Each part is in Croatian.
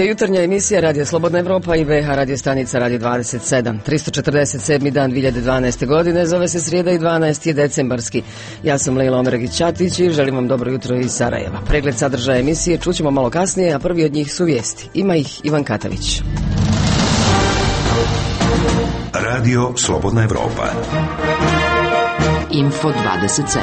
je jutarnja emisija Radio Slobodna Evropa i VH radio stanica Radio 27. 347. dan 2012. godine, zove se srijeda i 12. je decembarski. Ja sam Lejla Omeregić-Ćatić i želim vam dobro jutro iz Sarajeva. Pregled sadržaja emisije čućemo malo kasnije, a prvi od njih su vijesti. Ima ih Ivan Katavić. Radio Slobodna Evropa. Info 27.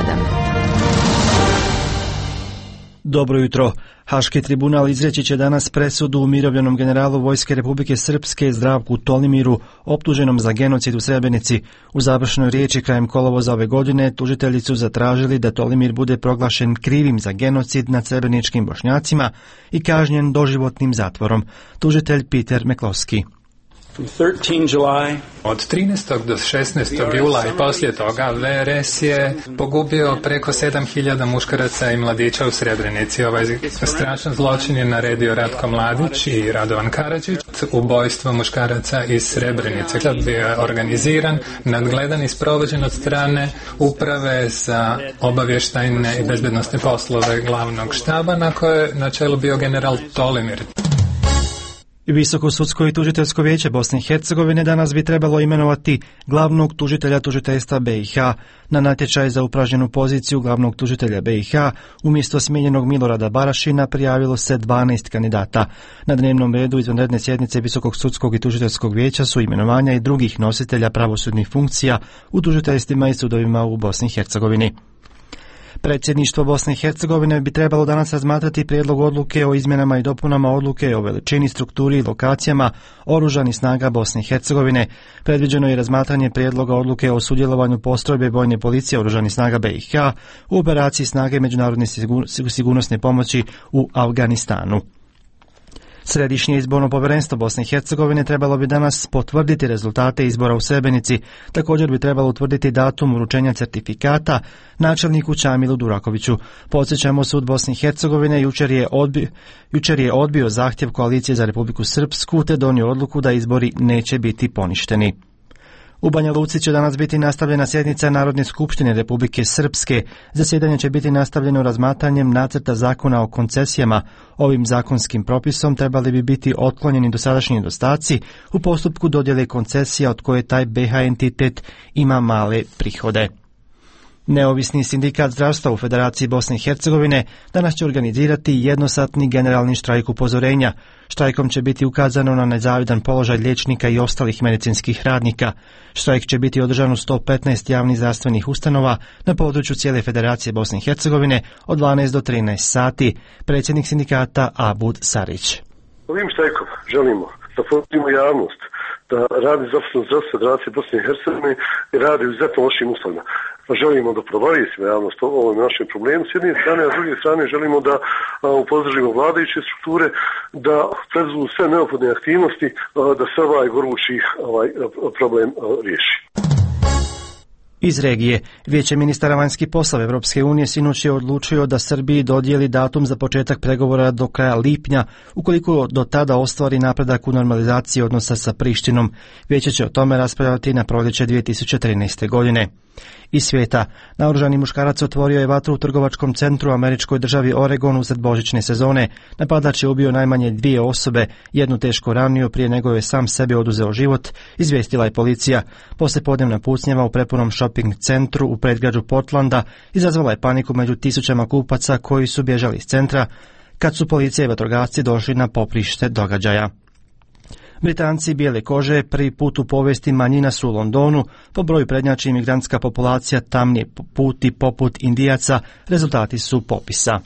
Dobro jutro. Haški tribunal izreći će danas presudu umirovljenom generalu Vojske Republike Srpske Zdravku Tolimiru, optuženom za genocid u Srebrenici. U završnoj riječi krajem kolovoza ove godine tužitelji su zatražili da Tolimir bude proglašen krivim za genocid nad srebreničkim Bošnjacima i kažnjen doživotnim zatvorom. Tužitelj Peter Meklovski. Od 13. do 16. jula i poslije toga VRS je pogubio preko 7000 muškaraca i mladića u Srebrenici. Ovaj strašan zločin je naredio Ratko Mladić i Radovan Karadžić. Ubojstvo muškaraca iz Srebrenice bio je organiziran, nadgledan i sprovođen od strane Uprave za obavještajne i bezbednosne poslove glavnog štaba, na koje na čelu bio general Tolimir. Visoko sudsko i tužiteljsko vijeće Bosne i Hercegovine danas bi trebalo imenovati glavnog tužitelja tužiteljstva BiH. Na natječaj za upražnjenu poziciju glavnog tužitelja BiH umjesto smijenjenog Milorada Barašina prijavilo se 12 kandidata. Na dnevnom redu izvanredne sjednice Visokog sudskog i tužiteljskog vijeća su imenovanja i drugih nositelja pravosudnih funkcija u tužiteljstvima i sudovima u Bosni i Hercegovini. Predsjedništvo Bosne i Hercegovine bi trebalo danas razmatrati prijedlog odluke o izmjenama i dopunama odluke o veličini, strukturi i lokacijama Oružanih snaga Bosne i Hercegovine. Predviđeno je razmatranje prijedloga odluke o sudjelovanju postrojbe vojne policije Oružanih snaga BiH u operaciji snage međunarodne sigurnosne pomoći u Afganistanu. Središnje izborno povjerenstvo Bosne i Hercegovine trebalo bi danas potvrditi rezultate izbora u Srebrenici. Također bi trebalo utvrditi datum uručenja certifikata načelniku Čamilu Durakoviću. Podsjećamo, sud Bosne i Hercegovine jučer je odbio zahtjev Koalicije za Republiku Srpsku te donio odluku da izbori neće biti poništeni. U Banja Luci će danas biti nastavljena sjednica Narodne skupštine Republike Srpske. Zasjedanje će biti nastavljeno razmatranjem nacrta zakona o koncesijama. Ovim zakonskim propisom trebali bi biti otklonjeni dosadašnji nedostaci u postupku dodjele koncesija od koje taj BiH entitet ima male prihode. Neovisni sindikat zdravstva u Federaciji Bosne i Hercegovine danas će organizirati jednosatni generalni štrajk upozorenja. Štrajkom će biti ukazano na nezavidan položaj liječnika i ostalih medicinskih radnika. Štrajk će biti održan u 115 javnih zdravstvenih ustanova na području cijele Federacije Bosne i Hercegovine od 12 do 13 sati. Predsjednik sindikata Abud Sarić. Ovim štrajkom želimo da pozivimo javnost da radi zdravstveno Federacije Bosne i Hercegovine i radi u izuzetno lošim uslovima. Želimo da provalisimo javnost o ovom našem problemu s jedne strane, a s druge strane želimo da upozorimo vladajuće strukture da preduzmu sve neophodne aktivnosti da se ovaj gorući problem riješi. Iz regije, Vijeće ministara vanjskih poslova Evropske unije sinoć je odlučio da Srbiji dodijeli datum za početak pregovora do kraja lipnja, ukoliko do tada ostvari napredak u normalizaciji odnosa sa Prištinom. Vijeće će o tome raspravljati na proljeće 2013. godine. Iz svijeta, naoružani muškarac otvorio je vatru u trgovačkom centru u američkoj državi Oregon usred božićne sezone. Napadač je ubio najmanje 2 osobe, jednu teško ranio prije nego je sam sebi oduzeo život, izvijestila je policija. Poslijepodnevna pucnjava u prepunom shopping centru u predgrađu Portlanda izazvala je paniku među tisućama kupaca koji su bježali iz centra kad su policija i vatrogasci došli na poprište događaja. Britanci bijele kože prvi put u povijesti manjina su u Londonu, po broju prednjači imigrantska populacija, tamnije puti poput Indijaca, rezultati su popisa.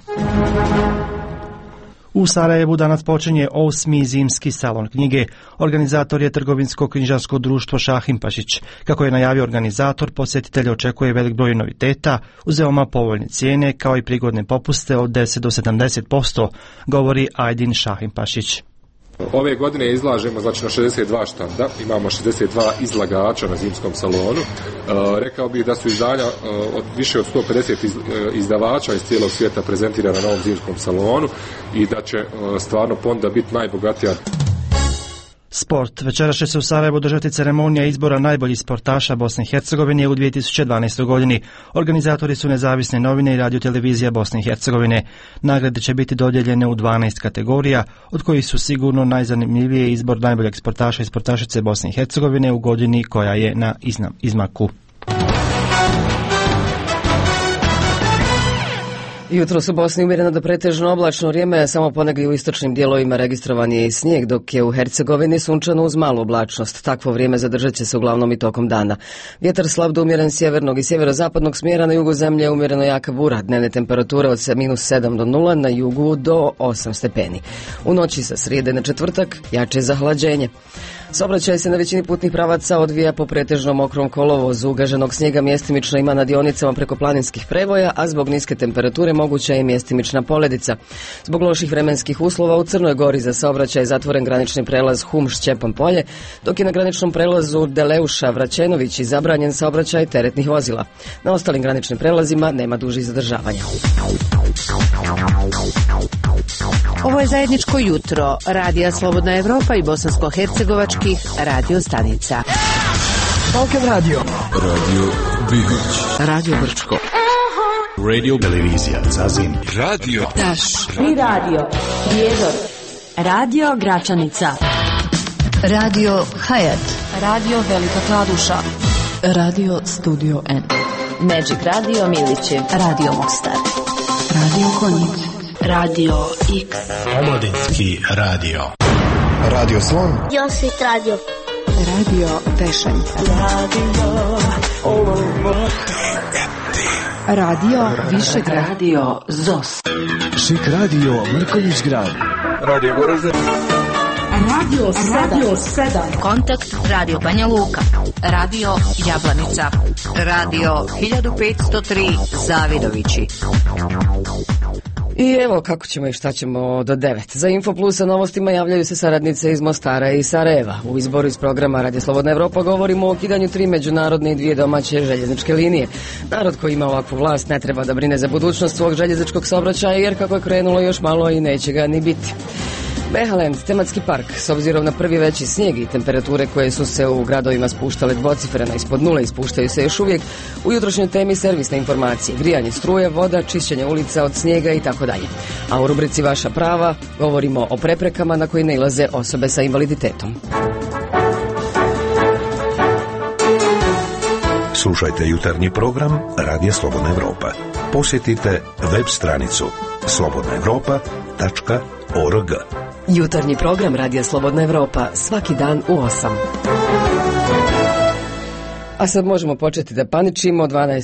U Sarajevu danas počinje 8. zimski salon knjige. Organizator je trgovinsko knjižarsko društvo Šahimpašić. Kako je najavio organizator, posjetitelje očekuje velik broj noviteta uz veoma povoljne cijene kao i prigodne popuste od 10 do 70%, govori Ajdin Šahimpašić. Ove godine izlažemo na 62 štanda, imamo 62 izlagača na zimskom salonu. Rekao bih da su izdanja od više od 150 izdavača iz cijelog svijeta prezentirana na ovom zimskom salonu i da će stvarno ponuda biti najbogatija. Sport. Večeras će se u Sarajevu održati ceremonija izbora najboljih sportaša Bosne i Hercegovine u 2012. godini. Organizatori su nezavisne novine i radiotelevizija Bosne i Hercegovine. Nagrade će biti dodijeljene u 12 kategorija, od kojih su sigurno najzanimljivije izbor najboljeg sportaša i sportašice Bosne i Hercegovine u godini koja je na izmaku. Jutros u Bosni umjereno do pretežno oblačno vrijeme, samo ponegdje u istočnim dijelovima registrovan je i snijeg, dok je u Hercegovini sunčano uz malu oblačnost. Takvo vrijeme zadržat će se uglavnom i tokom dana. Vjetar slab do umjeren sjevernog i sjeverozapadnog smjera, na jugu zemlje umjereno jaka bura. Dnevne temperature od -7 do 0, na jugu do 8 stepeni. U noći sa srijede na četvrtak jače zahlađenje. Saobraćaj se na većini putnih pravaca odvija po pretežno mokrom kolovozu. Ugaženog snijega mjestimično ima na dionicama preko planinskih prevoja, a zbog niske temperature moguća je mjestimična poledica. Zbog loših vremenskih uslova u Crnoj Gori za saobraćaj je zatvoren granični prelaz Hum-Šćepan polje, dok je na graničnom prelazu Deleuša-Vraćenović i zabranjen saobraćaj teretnih vozila. Na ostalim graničnim prelazima nema dužih zadržavanja. Ovo je zajedničko jutro Radija Slobodna Evropa i bosansko-hercegovačkih radio stanica. Balkan Radio, Radio Bihać, Radio Brčko, Radio Televizija Zazin, Radio Daš, Tri Radio, Prijedor, Radio Gračanica, Radio Hayat, Radio Velika Kladuša, Radio Studio N, Magic Radio Milići, Radio Mostar, Radio Konjic, Radio X, Omladinski radio, Radio Slon, Josit Radio, Radio Pešanica, Radio Višegrad, Radio Zos, Šik Radio Mrkonjić Grad, Radio Goražde, Radio 7, Kontakt Radio Banja Luka, Radio Jablanica, Radio 1503 Zavidovići. I evo kako ćemo i šta ćemo do 9. Za Info Plus sa novostima javljaju se saradnice iz Mostara i Sarajeva. U izboru iz programa Radio Slobodna Evropa govorimo o ukidanju 3 međunarodne i 2 domaće željezničke linije. Narod koji ima ovakvu vlast ne treba da brine za budućnost svog željezničkog saobraćaja, jer kako je krenulo još malo i neće ga ni biti. Behaland, tematski park, s obzirom na prvi veći snijeg i temperature koje su se u gradovima spuštale dvocifreno ispod nule i spuštaju se još uvijek, u jutrošnjoj temi servisne informacije, grijanje struje, voda, čišćenje ulica od snijega i tako dalje. A u rubrici Vaša prava govorimo o preprekama na koje nailaze osobe sa invaliditetom. Slušajte jutarnji program Radija Slobodna Evropa. Posjetite web stranicu slobodnaevropa.org. Jutarnji program Radija Slobodna Evropa svaki dan u 8. A sad možemo početi da paničimo,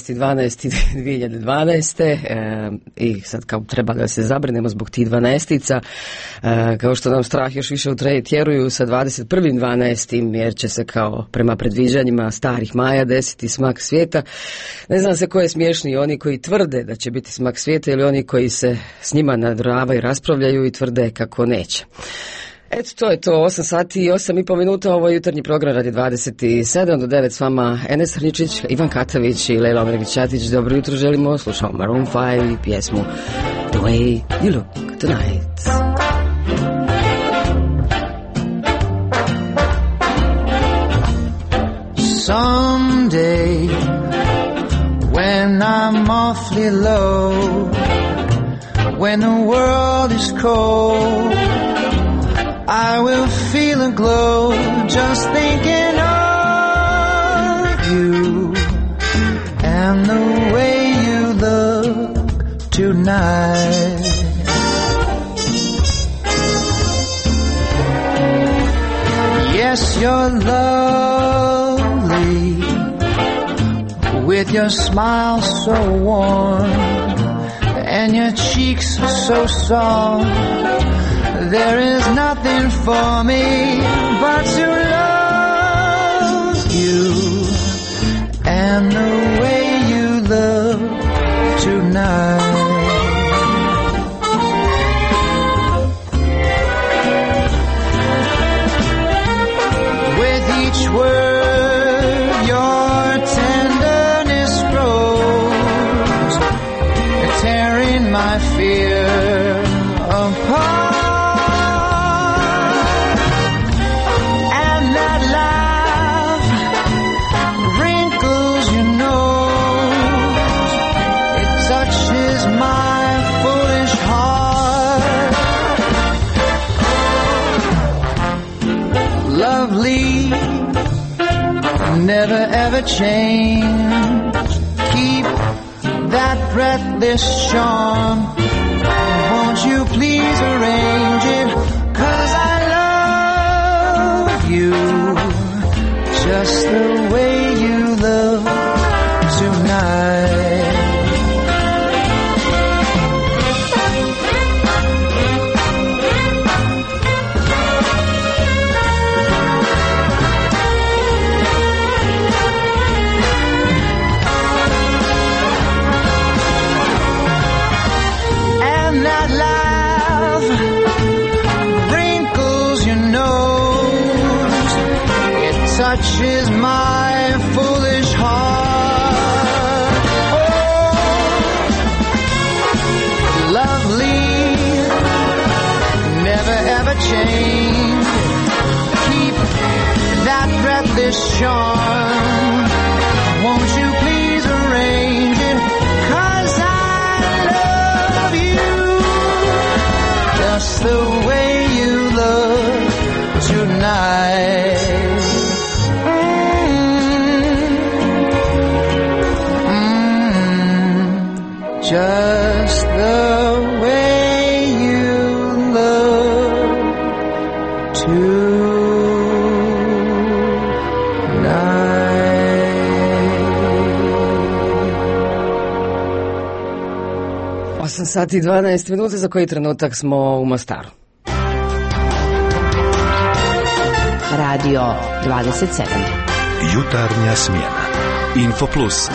12.12.2012. I sad kao treba da se zabrinemo zbog tih 12-ica, kao što nam strah još više utjeruju sa 21.12. jer će se kao prema predviđanjima starih Maja desiti smak svijeta. Ne znam se ko je smiješniji, oni koji tvrde da će biti smak svijeta ili oni koji se s njima nadravaju i raspravljaju i tvrde kako neće. Eto, to je to, 8 sati i 8,5 minuta, ovo je jutarnji program radi 27 do 9 s vama Enes Hrničić, Ivan Katavić i Lejla Omeregić-Ćatić. Dobro jutro želimo, slušamo Maroon 5 i pjesmu The Way You Look Tonight. Someday when I'm awfully low, when the world is cold, I will feel a glow just thinking of you and the way you look tonight. Yes, you're lovely with your smile so warm and your cheeks so soft. There is nothing for me but to love you and the way you look tonight. With each word your tenderness grows, tearing my fear apart. lovely, never ever change. Keep that breathless charm. Won't you please arrange it? 'Cause I love you just the way you look tonight. Touches my foolish heart. Oh, lovely, never ever change. Keep that breathless charm. Won't you please arrange it? 'Cause I love you just the way you look tonight. Just the way you look tonight. 8 sati i 12 minuta, za koji trenutak smo u Mostaru. Radio 27. Jutarnja smjena. Info Plus.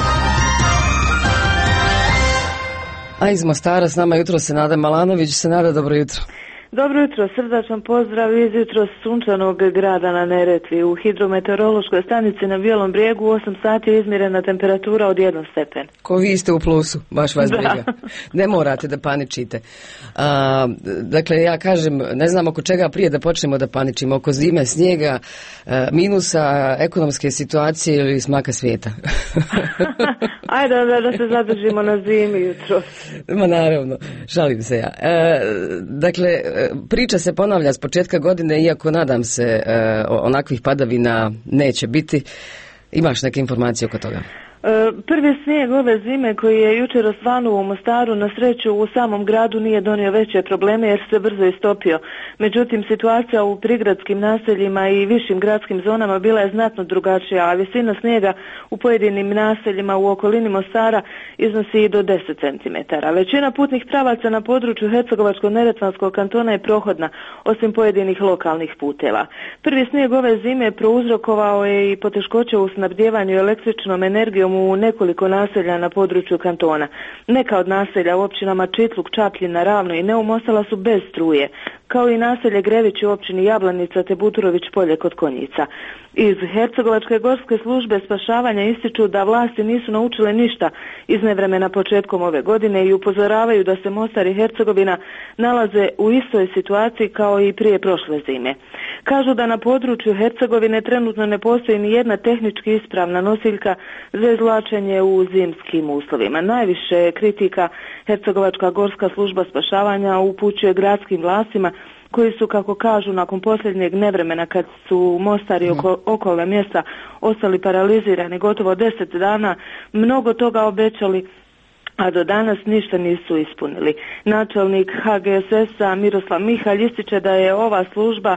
A iz Mostara s nama jutro Senada Malanović. Senada, dobro jutro. Dobro jutro, srdačan pozdrav iz jutro sunčanog grada na Neretvi. U hidrometeorološkoj stanici na Bijelom brijegu u 8 sati je izmjerena temperatura od 1 stepen. Ko vi ste u plusu, baš vas briga. Ne morate da paničite. Dakle, ja kažem, ne znam oko čega prije da počnemo da paničimo. Oko zime, snijega, minusa, ekonomske situacije ili smaka svijeta. Ajde da se zadržimo na zimi jutro. Ma naravno, šalim se ja. Dakle, priča se ponavlja s početka godine, iako nadam se onakvih padavina neće biti. Imaš neke informacije oko toga? Prvi snijeg ove zime koji je jučer osvanuo u Mostaru na sreću u samom gradu nije donio veće probleme jer se brzo istopio. Međutim, situacija u prigradskim naseljima i višim gradskim zonama bila je znatno drugačija, a visina snijega u pojedinim naseljima u okolini Mostara iznosi i do 10 cm. Većina putnih pravaca na području Hercegovačko-neretvanskog kantona je prohodna, osim pojedinih lokalnih puteva. Prvi snijeg ove zime prouzrokovao je i poteškoće u snabdjevanju električnom energijom u nekoliko naselja na području kantona. Neka od naselja u općinama Čitluk, Čapljina, Ravno i Neum ostala su bez struje, kao i naselje Grević u općini Jablanica te Buturović polje kod Konjica. Iz Hercegovačke gorske službe spašavanja ističu da vlasti nisu naučile ništa iz nevremena početkom ove godine i upozoravaju da se Mostar i Hercegovina nalaze u istoj situaciji kao i prije prošle zime. Kažu da na području Hercegovine trenutno ne postoji ni jedna tehnički ispravna nosiljka za izvlačenje u zimskim uslovima. Najviše kritika Hercegovačka gorska služba spašavanja upućuje gradskim vlastima koji su, kako kažu, nakon posljednjeg nevremena kad su Mostar i okolna mjesta ostali paralizirani gotovo 10 dana, mnogo toga obećali, a do danas ništa nisu ispunili. Načelnik HGSS-a Miroslav Mihalj ističe da je ova služba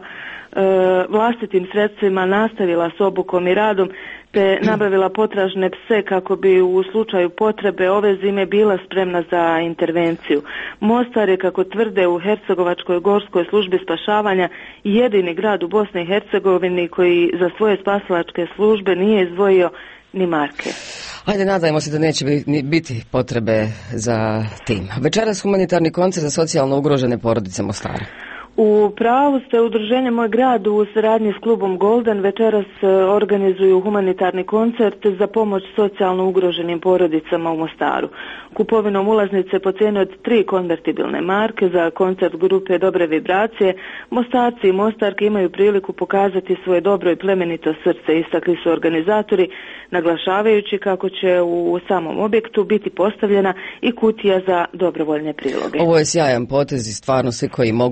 vlastitim sredstvima nastavila s obukom i radom te nabavila potražne pse kako bi u slučaju potrebe ove zime bila spremna za intervenciju. Mostar je, kako tvrde u Hercegovačkoj gorskoj službi spašavanja, jedini grad u Bosni i Hercegovini koji za svoje spasilačke službe nije izdvojio ni marke. Ajde, nadajmo se da neće biti potrebe za tim. Večeras humanitarni koncert za socijalno ugrožene porodice Mostara. U pravu ste, udruženje Moj grad u saradnji s klubom Golden večeras organizuju humanitarni koncert za pomoć socijalno ugroženim porodicama u Mostaru. Kupovinom ulaznice po cijeni od 3 konvertibilne marke za koncert grupe Dobre vibracije, Mostarci i Mostarke imaju priliku pokazati svoje dobro i plemenito srce, istakli su organizatori, naglašavajući kako će u samom objektu biti postavljena i kutija za dobrovoljne priloge. Ovo je sjajan potez i stvarno svi koji mogu neka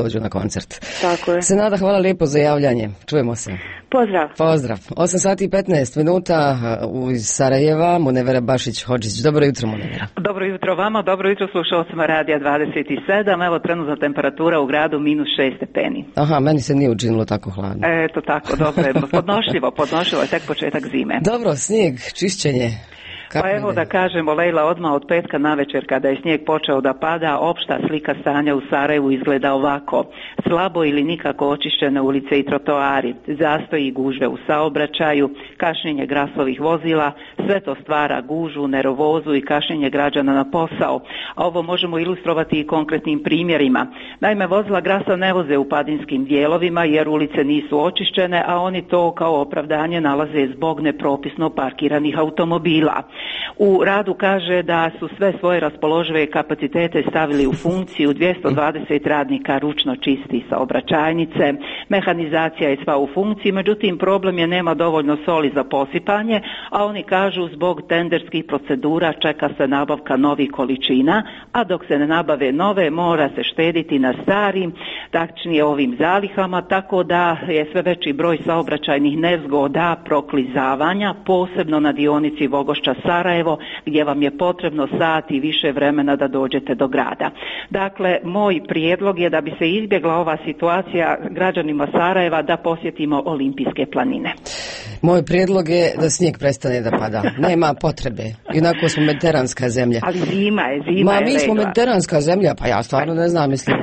dođu na koncert. Tako je. Senada, hvala lijepo za javljanje. Čujemo se. Pozdrav. Pozdrav. 8 sati i 15 minuta iz Sarajeva, Munevera Bašić-Hodžić. Dobro jutro, Munevera. Dobro jutro vama, dobro jutro slušalcima Radija 27. Evo trenutna temperatura u gradu -6 stepeni. Aha, meni se nije učinilo tako hladno. Eto tako, dobro, podnošljivo je tek početak zime. Dobro, snijeg, čišćenje. Pa evo da kažemo, Lejla, odmah od petka navečer kada je snijeg počeo da pada, opšta slika stanja u Sarajevu izgleda ovako. Slabo ili nikako očišćene ulice i trotoari, zastoji i gužve u saobraćaju, kašnjenje grasovih vozila, sve to stvara gužvu, nervozu i kašnjenje građana na posao. A ovo možemo ilustrovati i konkretnim primjerima. Naime, vozila grasa ne voze u padinskim dijelovima jer ulice nisu očišćene, a oni to kao opravdanje nalaze zbog nepropisno parkiranih automobila. U radu kaže da su sve svoje raspoložive kapacitete stavili u funkciju, 220 radnika ručno čisti saobraćajnice, mehanizacija je sva u funkciji, međutim problem je nema dovoljno soli za posipanje, a oni kažu zbog tenderskih procedura čeka se nabavka novih količina, a dok se ne nabave nove mora se štediti na starim, tačnije ovim zalihama, tako da je sve veći broj saobraćajnih nezgoda, proklizavanja, posebno na dionici Vogošća Sarajevo, gdje vam je potrebno sat i više vremena da dođete do grada. Dakle, moj prijedlog je da bi se izbjegla ova situacija građanima Sarajeva da posjetimo Olimpijske planine. Moj prijedlog je da snijeg prestane da pada. Nema potrebe. Jednako smo mediteranska zemlja. Ali zima je. Mi smo mediteranska zemlja, pa ja stvarno ne znam, mislim...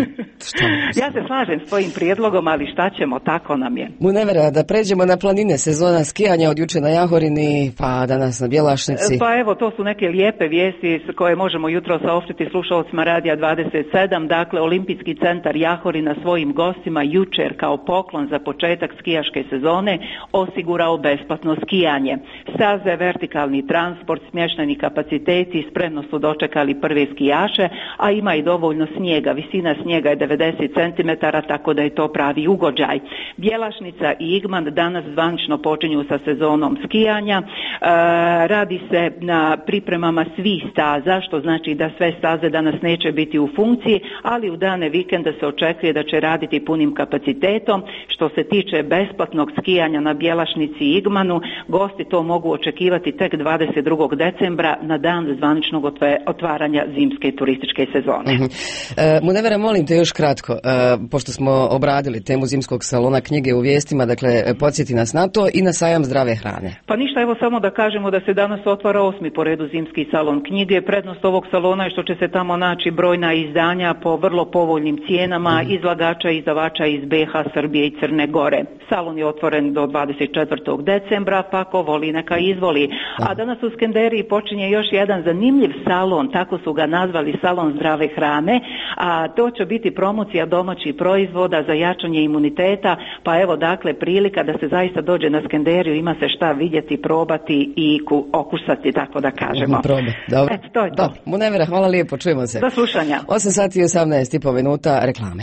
Ja se slažem s tvojim prijedlogom, ali šta ćemo, tako nam je. Munevera, da pređemo na planine, sezona skijanja od juče na Jahorini, pa danas na Bjelašnici. Pa evo, to su neke lijepe vijesti koje možemo jutro saopštiti slušalcima Radija 27. Dakle, Olimpijski centar Jahorina svojim gostima jučer kao poklon za početak skijaške sezone osigurao besplatno skijanje. Staze, vertikalni transport, smještajni kapaciteti spremno su dočekali prve skijaše, a ima i dovoljno snijega. Visina snijega je 90 cm, tako da je to pravi ugođaj. Bjelašnica i Igman danas zvanično počinju sa sezonom skijanja. Radi se na pripremama svih staza, što znači da sve staze danas neće biti u funkciji, ali u dane vikenda se očekuje da će raditi punim kapacitetom. Što se tiče besplatnog skijanja na Bjelašnici i Igmanu, gosti to mogu očekivati tek 22. decembra na dan zvaničnog otvaranja zimske turističke sezone. Munevera, molim te još kratko, pošto smo obradili temu zimskog salona knjige u vijestima, dakle, podsjeti nas na to i na sajam zdrave hrane. Pa ništa, evo samo da kažemo da se danas otvara 8. po redu zimski salon knjige. Prednost ovog salona je što će se tamo naći brojna izdanja po vrlo povoljnim cijenama izlagača i izdavača iz BiH, Srbije i Crne Gore. Salon je otvoren do 24. decembra, pa ko voli neka izvoli. A danas u Skenderiji počinje još jedan zanimljiv salon, tako su ga nazvali salon zdrave hrane, a to će biti promocija domaćih proizvoda za jačanje imuniteta, pa evo dakle prilika da se zaista dođe na Skenderiju, ima se šta vidjeti, probati i okusati, tako da kažemo. Dobro. Eto, to je to. Munevera, hvala lijepo, čujemo se. Do slušanja. 8 sati i 18,5 minuta, reklame.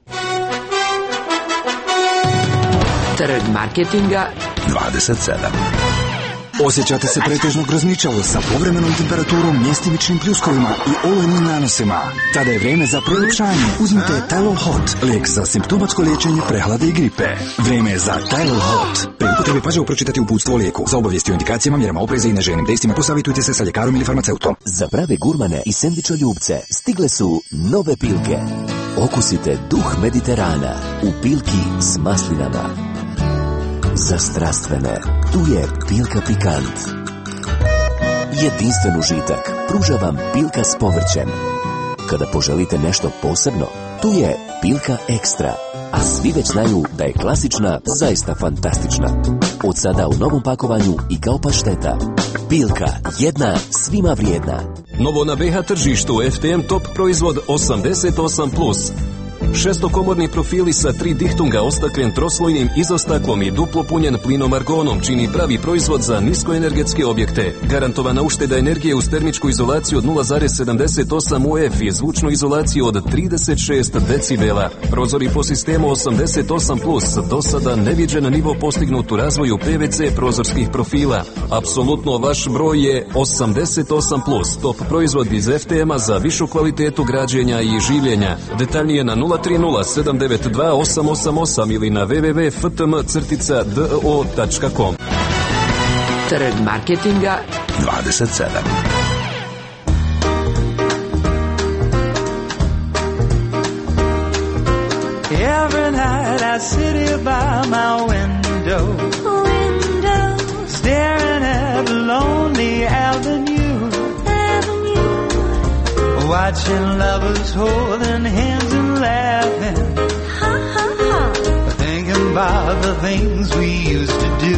Trg marketinga 27. Osjećate se pretežno grozničavo sa povremenom temperaturom, mjestimičnim pljuskovima i olujnim nanosima? Tada je vrijeme za proljepšanje. Uzmite Tylol Hot, lijek za simptomatsko liječenje prehlade i gripe. Vrijeme je za Tylol Hot. Pri upotrebi pažljivo pročitati uputstvo o lijeku. Za obavijesti o indikacijama, mjerama opreza i neželjenim dejstvima posavitujte se sa ljekarom ili farmaceutom. Za prave gurmane i sendvičoljubce stigle su nove pilke. Okusite duh Mediterana u pilki s maslinama. Za strastvene, tu je Pilka Pikant. Jedinstven užitak pruža vam Pilka s povrćem. Kada poželite nešto posebno, tu je Pilka Ekstra. A svi već znaju da je klasična zaista fantastična. Od sada u novom pakovanju i kao pašteta. Pilka, jedna, svima vrijedna. Novo na BH tržištu FTM Top proizvod 88+. Šestokomorni profili sa 3 dihtunga ostaklen troslojnim izostaklom i duplo punjen plinom argonom čini pravi proizvod za niskoenergetske objekte. Garantovana ušteda energije uz termičku izolaciju od 0,78 UF i zvučnu izolaciju od 36 decibela. Prozori po sistemu 88+, do sada neviđen nivo postignut u razvoju PVC prozorskih profila. Apsolutno vaš broj je 88+, top proizvod iz FTM-a za višu kvalitetu građenja i življenja. Detaljnije na 030 792 888 ili na www.ftm-do.com. Trg marketinga 27. Every night I sit here by my window, staring at the lonely avenue, watching lovers holding hands and laughing, thinking about the things we used to do.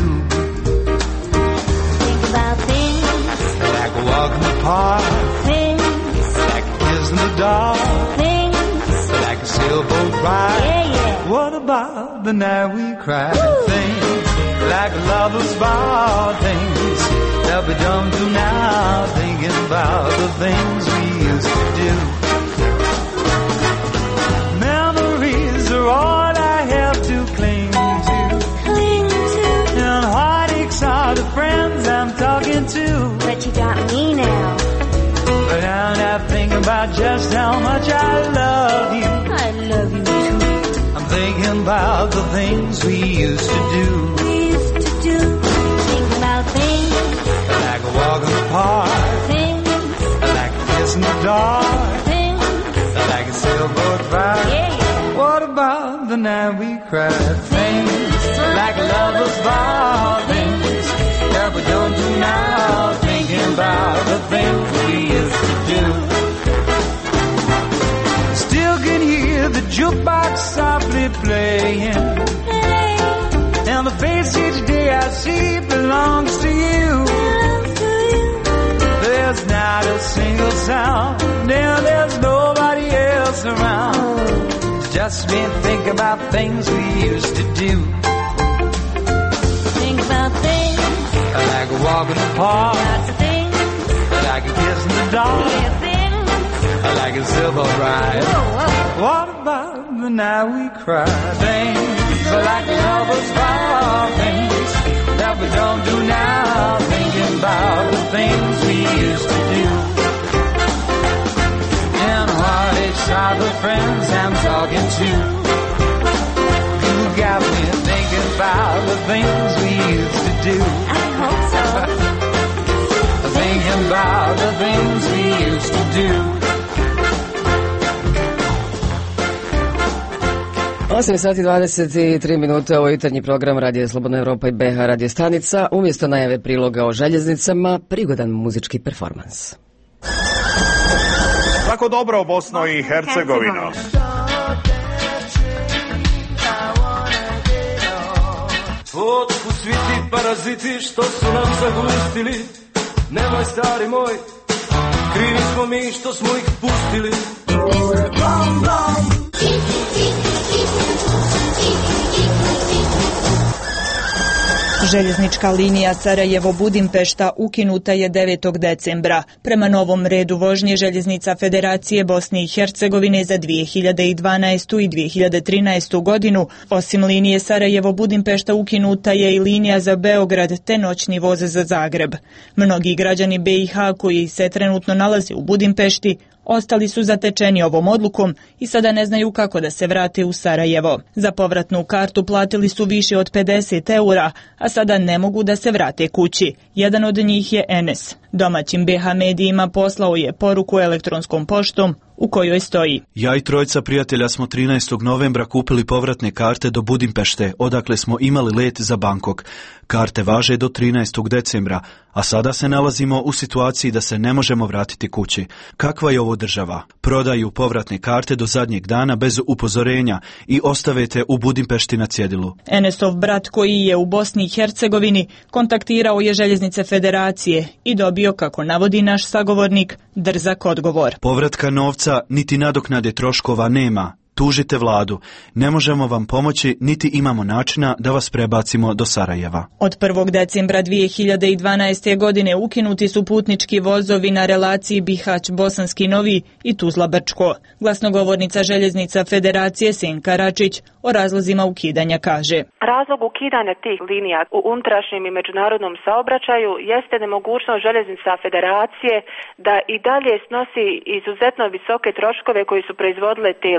Think about things like a walk in the park, things like a kiss in the dark, things like a sailboat ride. Yeah, yeah. What about the night we cried? Things like lovers bought, things that we don't do now. Thinking about the things we used to do. Memories are all I have to cling to. And heartaches are the friends I'm talking to. But you got me now. But I'm not thinking about just how much I love you. I love you too. I'm thinking about the things we used to do. Think about things like a walk in the park, things like a kiss in the dark, things like a sailboat ride. Yeah, yeah. What about the night we cried? Things like lovers bought, things that we don't do now. Thinking about the things we used to do. Still can hear the jukebox softly playing, and the face each day I see belongs to you. There's not a single sound, and there's nobody else around. It's just me thinking about things we used to do. Think about things like a walk in the park, lots of things like a kiss in the dark, yeah, things like a silver ride. whoa, whoa. What about the night we cried? Things like lovers vow, things that we don't do now. Thinking about the things we used to do. And heartaches are the friends I'm talking to. You got me thinking about the things we used to do. I hope so. Thinking about the things we used to do. 8 sati 23 minuta, ovo jutarnji program Radio Slobodna Evropa i BH radio stanica. Umjesto najave priloga o željeznicama, prigodan muzički performans. Tako dobro, Bosno i Hercegovino. Otkud svi ti paraziti što su nam zagustili? Nemoj, stari moj, krivi smo mi što smo ih pustili. Bom, bom. Željeznička linija Sarajevo-Budimpešta ukinuta je 9. decembra. Prema novom redu vožnje Željeznica Federacije Bosne i Hercegovine za 2012. i 2013. godinu, osim linije Sarajevo-Budimpešta ukinuta je i linija za Beograd te noćni voz za Zagreb. Mnogi građani BiH koji se trenutno nalaze u Budimpešti ostali su zatečeni ovom odlukom i sada ne znaju kako da se vrate u Sarajevo. Za povratnu kartu platili su više od 50 eura, a sada ne mogu da se vrate kući. Jedan od njih je Enes. Domaćim BH medijima poslao je poruku elektronskom poštom u kojoj stoji: Ja i trojica prijatelja smo 13. novembra kupili povratne karte do Budimpešte, odakle smo imali let za Bangkok. Karte važe do 13. decembra, a sada se nalazimo u situaciji da se ne možemo vratiti kući. Kakva je ovo država? Prodaju povratne karte do zadnjeg dana bez upozorenja i ostavete u Budimpešti na cjedilu. Enesov brat koji je u Bosni i Hercegovini kontaktirao je Željeznice Federacije i dobio, kako navodi naš sagovornik, drzak odgovor. Povratka novca niti nadoknade troškova nema. Tužite vladu. Ne možemo vam pomoći, niti imamo načina da vas prebacimo do Sarajeva. Od 1. decembra 2012. godine ukinuti su putnički vozovi na relaciji Bihać-Bosanski Novi i Tuzla-Brčko. Glasnogovornica Željeznica Federacije Senka Račić o razlozima ukidanja kaže: Razlog ukidanja tih linija u unutrašnjem i međunarodnom saobraćaju jeste nemogućnost Željeznica Federacije da i dalje snosi izuzetno visoke troškove koji su proizvodile te linije.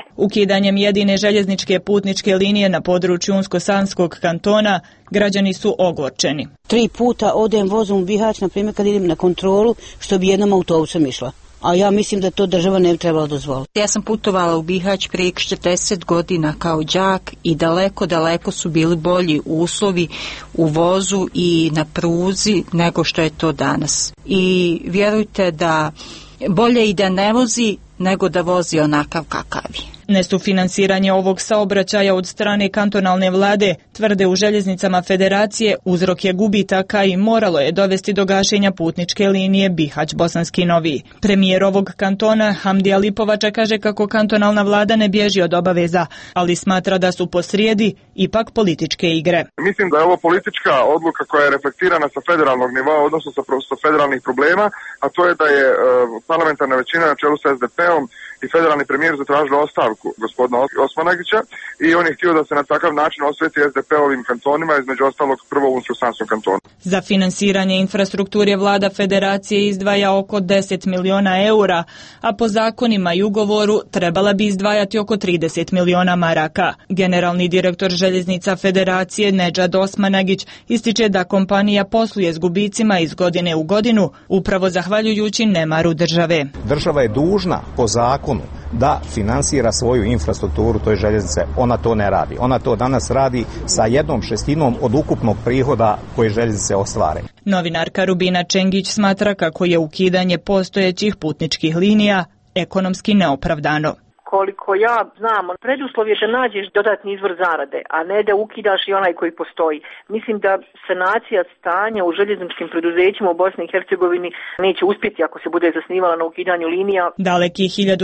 Ukidanjem jedine željezničke putničke linije na području Unsko-Sanskog kantona, građani su ogorčeni. 3 puta odem vozom u Bihać, na primjer kad idem na kontrolu, što bi jednom autobusom išla. A ja mislim da to država ne bi trebala dozvoliti. Ja sam putovala u Bihać prije 40 godina kao đak i daleko su bili bolji uslovi u vozu i na pruzi nego što je to danas. I vjerujte da bolje i da ne vozi nego da vozi onakav kakav je. Nesufinansiranje ovog saobraćaja od strane kantonalne vlade, tvrde u željeznicama federacije, uzrok je gubitaka i moralo je dovesti do gašenja putničke linije Bihać-Bosanski Novi. Premijer ovog kantona, Hamdija Lipovača, kaže kako kantonalna vlada ne bježi od obaveza, ali smatra da su posrijedi ipak političke igre. Mislim da je ovo politička odluka koja je reflektirana sa federalnog nivoa, odnosno sa federalnih problema, a to je da je parlamentarna većina na čelu sa SDP-om i federalni premijer zatražila ostavku gospodina Osmanagića i on je htio da se na takav način osveti SDP-ovim kantonima, između ostalog prvo u Unsko-Sanskom kantonu. Za finansiranje infrastrukture vlada federacije izdvaja oko 10 miliona eura, a po zakonima i ugovoru trebala bi izdvajati oko 30 miliona maraka. Generalni direktor željeznica federacije Nedžad Osmanagić ističe da kompanija posluje s gubicima iz godine u godinu, upravo zahvaljujući nemaru države. Država je dužna po zakonu da finansira svoju infrastrukturu, to je željeznice. Ona to ne radi. Ona to danas radi sa 1/6 od ukupnog prihoda koje željeznice ostvare. Novinarka Rubina Čengić smatra kako je ukidanje postojećih putničkih linija ekonomski neopravdano. Koliko ja znam, preduslov je da nađeš dodatni izvor zarade, a ne da ukidaš i onaj koji postoji. Mislim da sanacija stanja u željezničkim preduzećima u Bosni i Hercegovini neće uspjeti ako se bude zasnivala na ukidanju linija. Daleki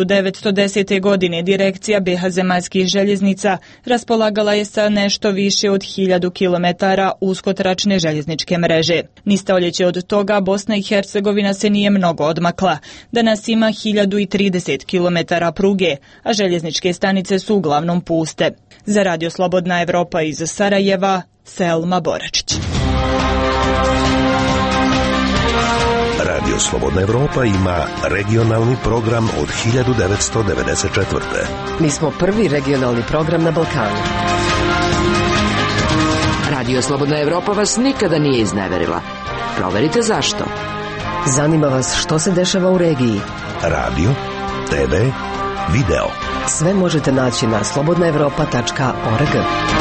1910. godine direkcija BiH zemaljskih željeznica raspolagala je sa nešto više od 1000 kilometara uskotračne željezničke mreže. Ni stoljeće od toga Bosna i Hercegovina se nije mnogo odmakla. Danas ima 1030 kilometara pruge, a željezničke stanice su uglavnom puste. Za Radio Slobodna Evropa iz Sarajeva, Selma Boračić. Radio Slobodna Evropa ima regionalni program od 1994. Mi smo prvi regionalni program na Balkanu. Radio Slobodna Evropa vas nikada nije izneverila. Proverite zašto. Zanima vas što se dešava u regiji. Radio, TV, video. Sve možete naći na slobodnaevropa.org.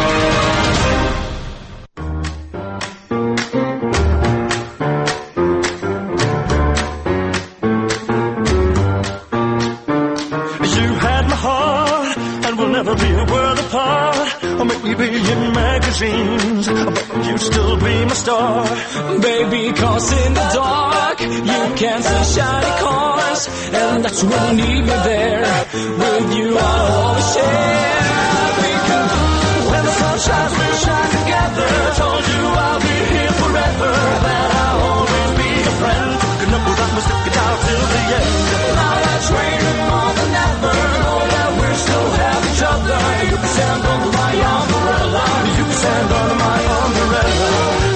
Magazines, but you still be my star. Baby, cause in the dark you can see shiny cars, and that's when you need me there. With you I'll always share. Because when the sun shines, we'll shine together. Told you I'll be here forever, that I'll always be a friend. Good enough that we'll stick it out till the end. Now that's raining more than ever. Know that we still have each other. You can stand under my umbrella. You can stand under my umbrella.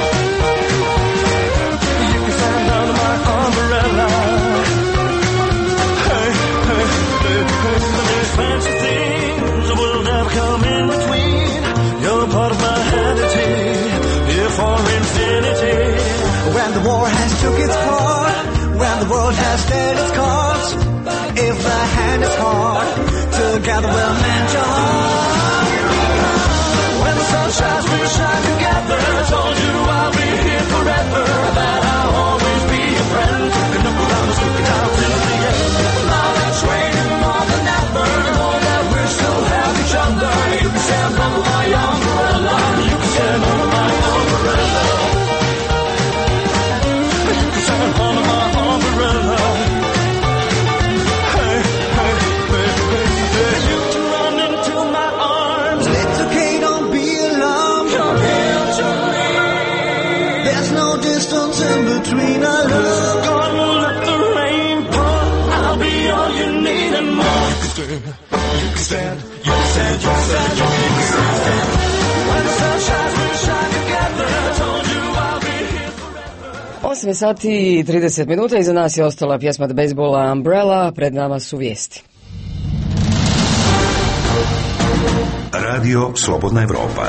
You can stand under my umbrella. Hey, hey, hey, hey. There's fancy things that will never come in between. You're part of my identity, here for infinity. When the war has took its part, when the world has dealt its cards, if the hand is hard, together we'll mend your heart. When the sun shines, we'll shine together. Told you I'll be here forever, that I'll always be a friend. Good enough that we'll stick it out till the end. Now that's raining more than ever. Know that we still have each other. You can stand under my umbrella. You can stand under my umbrella. You can stand under my umbrella. Hey, hey, hey, hey, hey. You can run into my arms. It's okay, don't be alarmed. Come here to me. There's no distance in between our love. God will let the rain pour. I'll be all you need and more. You can stand, you can stand, you can stand, you can stand. When the sun shines, we'll shine together. Told you I'll be here forever. 8 sati i 30 minuta, iza nas je ostala pjesma od bejsbola Umbrella, pred nama su vijesti. Radio Slobodna Evropa.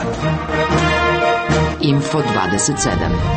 Info 27.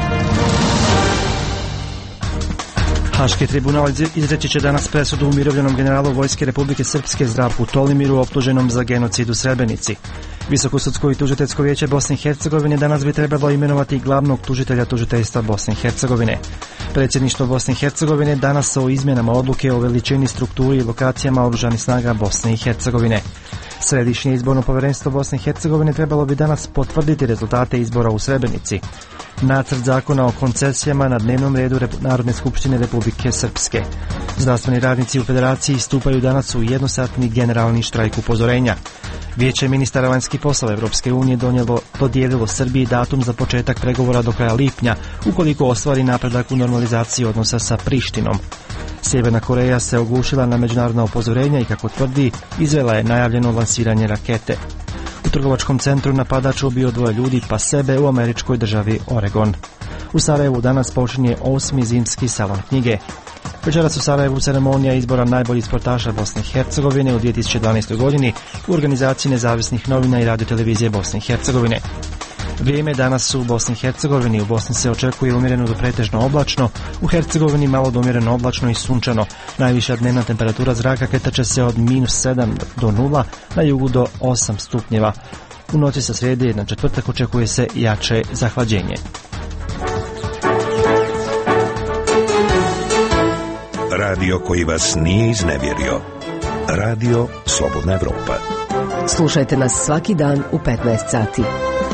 Haški tribunal izreći će danas presudu umirovljenom generalu Vojske Republike Srpske Zdravku Tolimiru optuženom za genocid u Srebrenici. Visoko sudsko i tužiteljsko vijeće Bosne i Hercegovine danas bi trebalo imenovati glavnog tužitelja tužiteljstva Bosne i Hercegovine. Predsjedništvo Bosne i Hercegovine danas o izmjenama odluke o veličini, strukturi i lokacijama oružanih snaga Bosne i Hercegovine. Središnje izborno povjerenstvo Bosne i Hercegovine trebalo bi danas potvrditi rezultate izbora u Srebrenici. Nacrt zakona o koncesijama na dnevnom redu Narodne skupštine Republike Srpske. Zdravstveni radnici u federaciji stupaju danas u jednosatni generalni štrajk upozorenja. Vijeće ministara vanjskih poslova Evropske unije dodijelilo Srbiji datum za početak pregovora do kraja lipnja, ukoliko ostvari napredak u normalizaciji odnosa sa Prištinom. Sjeverna Koreja se oglušila na međunarodna upozorenja i, kako tvrdi, izvela je najavljeno lansiranje rakete. U trgovačkom centru napadač ubio 2 ljudi pa sebe u američkoj državi Oregon. U Sarajevu danas počinje 8. zimski salon knjige. Večeras u Sarajevu ceremonija izbora najboljih sportaša Bosne i Hercegovine u 2012. godini u organizaciji nezavisnih novina i radiotelevizije Bosne i Hercegovine. Vrijeme danas u Bosni i Hercegovini. U Bosni se očekuje umjereno do pretežno oblačno, u Hercegovini malo do umjereno oblačno i sunčano. Najviša dnevna temperatura zraka kretaće se od -7 do 0, na jugu do 8 stupnjeva. U noći sa srijede na četvrtak očekuje se jače zahlađenje. Radio koji vas nije iznevjerio. Radio Slobodna Evropa. Slušajte nas svaki dan u 15 sati.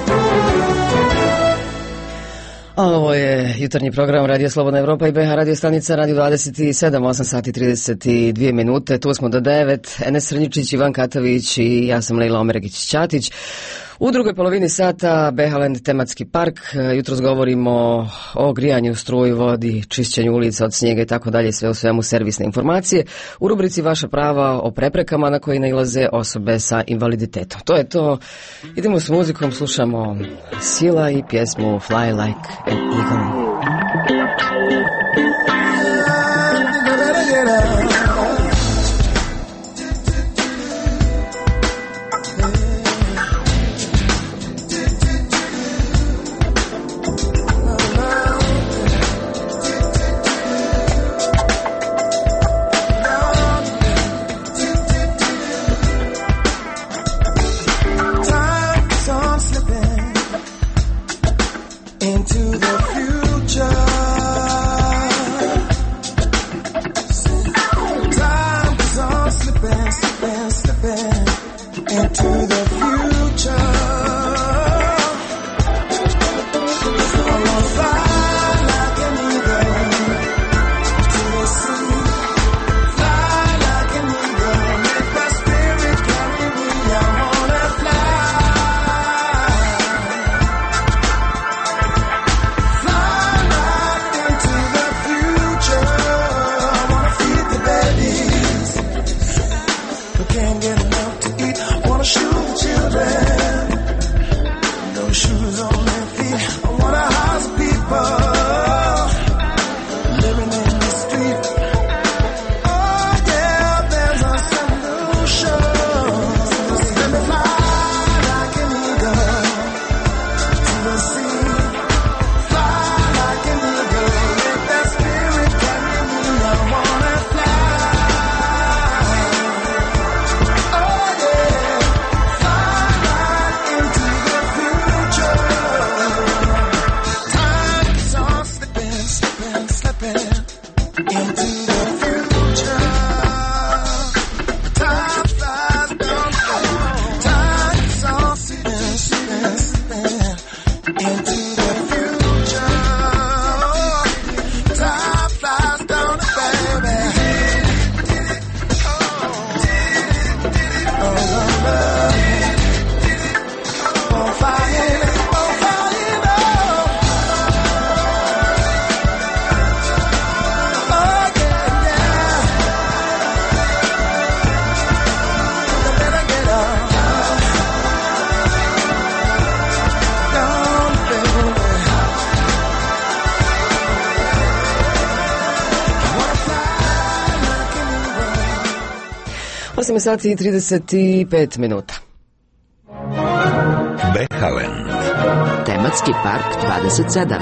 Ovo je jutarnji program Radio Slobodna Evropa i BH radio stanica Radio 27, 8 sati 32 minute. Tu smo do 9. Enes Srnjičić, Ivan Katavić i ja sam Lejla Omeregić-Ćatić. U drugoj polovini sata Behaland tematski park. Jutros govorimo o grijanju, struji, vodi, čišćenju ulica od snijega i tako dalje, sve u svemu servisne informacije. U rubrici Vaša prava o preprekama na koji nailaze osobe sa invaliditetom. To je to. Idemo s muzikom, slušamo Sila i pjesmu Fly Like an Eagle. 8 sati i 35 minuta. Behaland. Tematski park 27.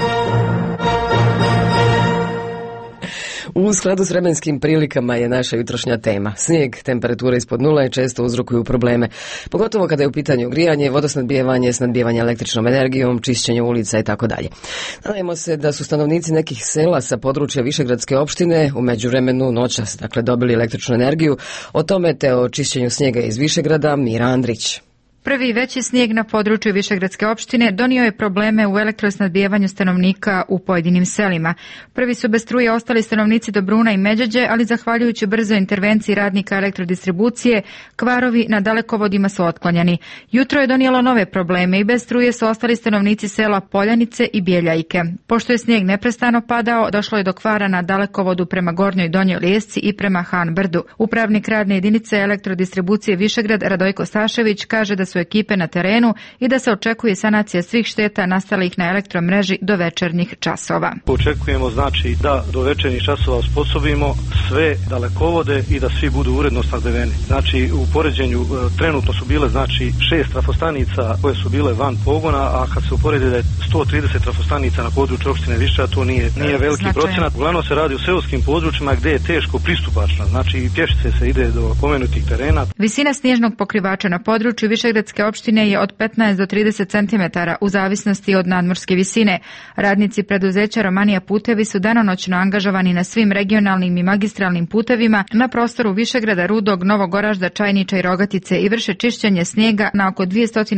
U skladu s vremenskim prilikama je naša jutrošnja tema. Snijeg, temperature ispod nule često uzrokuju probleme, pogotovo kada je u pitanju grijanje, vodosnadbijevanje, snadbijevanje električnom energijom, čišćenje ulica i tako dalje. Nadajmo se da su stanovnici nekih sela sa područja Višegradske opštine u međuvremenu noćas, dobili električnu energiju. O tome te o čišćenju snijega iz Višegrada Mira Andrić. Prvi veći snijeg na području Višegradske opštine donio je probleme u elektrosnadbijevanju stanovnika u pojedinim selima. Prvi su bez struje ostali stanovnici Dobruna i Međeđe, ali zahvaljujući brzoj intervenciji radnika elektrodistribucije, kvarovi na dalekovodima su otklonjeni. Jutro je donijelo nove probleme i bez struje su ostali stanovnici sela Poljanice i Bjeljajke. Pošto je snijeg neprestano padao, došlo je do kvara na dalekovodu prema Gornjoj i Donjoj Lijesci i prema Han Brdu. Upravnik radne jedinice elektrodistribucije Višegrad Radojko Sašević kaže da su ekipe na terenu i da se očekuje sanacija svih šteta nastalih na elektromreži do večernjih časova. Očekujemo da do večernjih časova osposobimo sve dalekovode i da svi budu uredno snabdeveni. U poređenju trenutno su bile 6 trafostanica koje su bile van pogona, a kad se uporedi da je 130 trafostanica na području opštine Višća, to nije veliki procenat. Uglavnom se radi u seoskim područjima gdje je teško pristupačno, pješice se ide do pomenutih terena. Visina snježnog pokrivača na području Višegradske opštine je od 15 do 30 cm u zavisnosti od nadmorske visine. Radnici preduzeća Romanija putevi su danonoćno angažovani na svim regionalnim i magistralnim putevima na prostoru Višegrada, Rudog, Novog Oražda, Čajniča i Rogatice i vrše čišćenje snijega na oko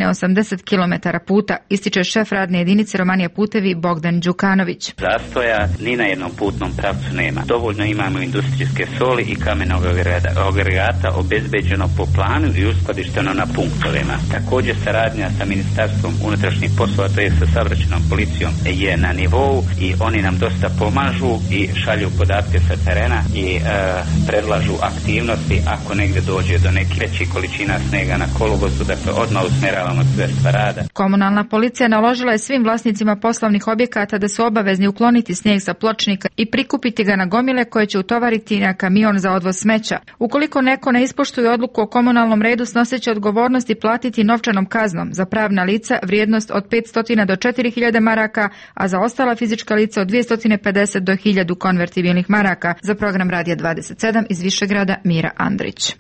280 km puta, ističe šef radne jedinice Romanija putevi Bogdan Đukanović. Zastoja ni na jednom putnom pravcu nema. Dovoljno imamo industrijske soli i kamenog agregata obezbeđeno po planu i uskladišteno na punktovima. Također saradnja sa Ministarstvom unutrašnjih poslova, to je sa saobraćajnom policijom, je na nivou i oni nam dosta pomažu i šalju podatke sa terena i predlažu aktivnosti ako negdje dođe do nekih većih količina snega na kolovozu, dakle odmah usmjeravamo sredstva rada. Komunalna policija naložila je svim vlasnicima poslovnih objekata da su obavezni ukloniti snijeg sa pločnika i prikupiti ga na gomile koje će utovariti na kamion za odvoz smeća. Ukoliko neko ne ispoštuje odluku o komunalnom redu, snoseće odgovornost i platiti novčanom kaznom, za pravna lica vrijednost od 500 do 4000 maraka, a za ostala fizička lica od 250 do 1000 konvertibilnih maraka. Za program Radija 27 iz Višegrada Mira Andrić.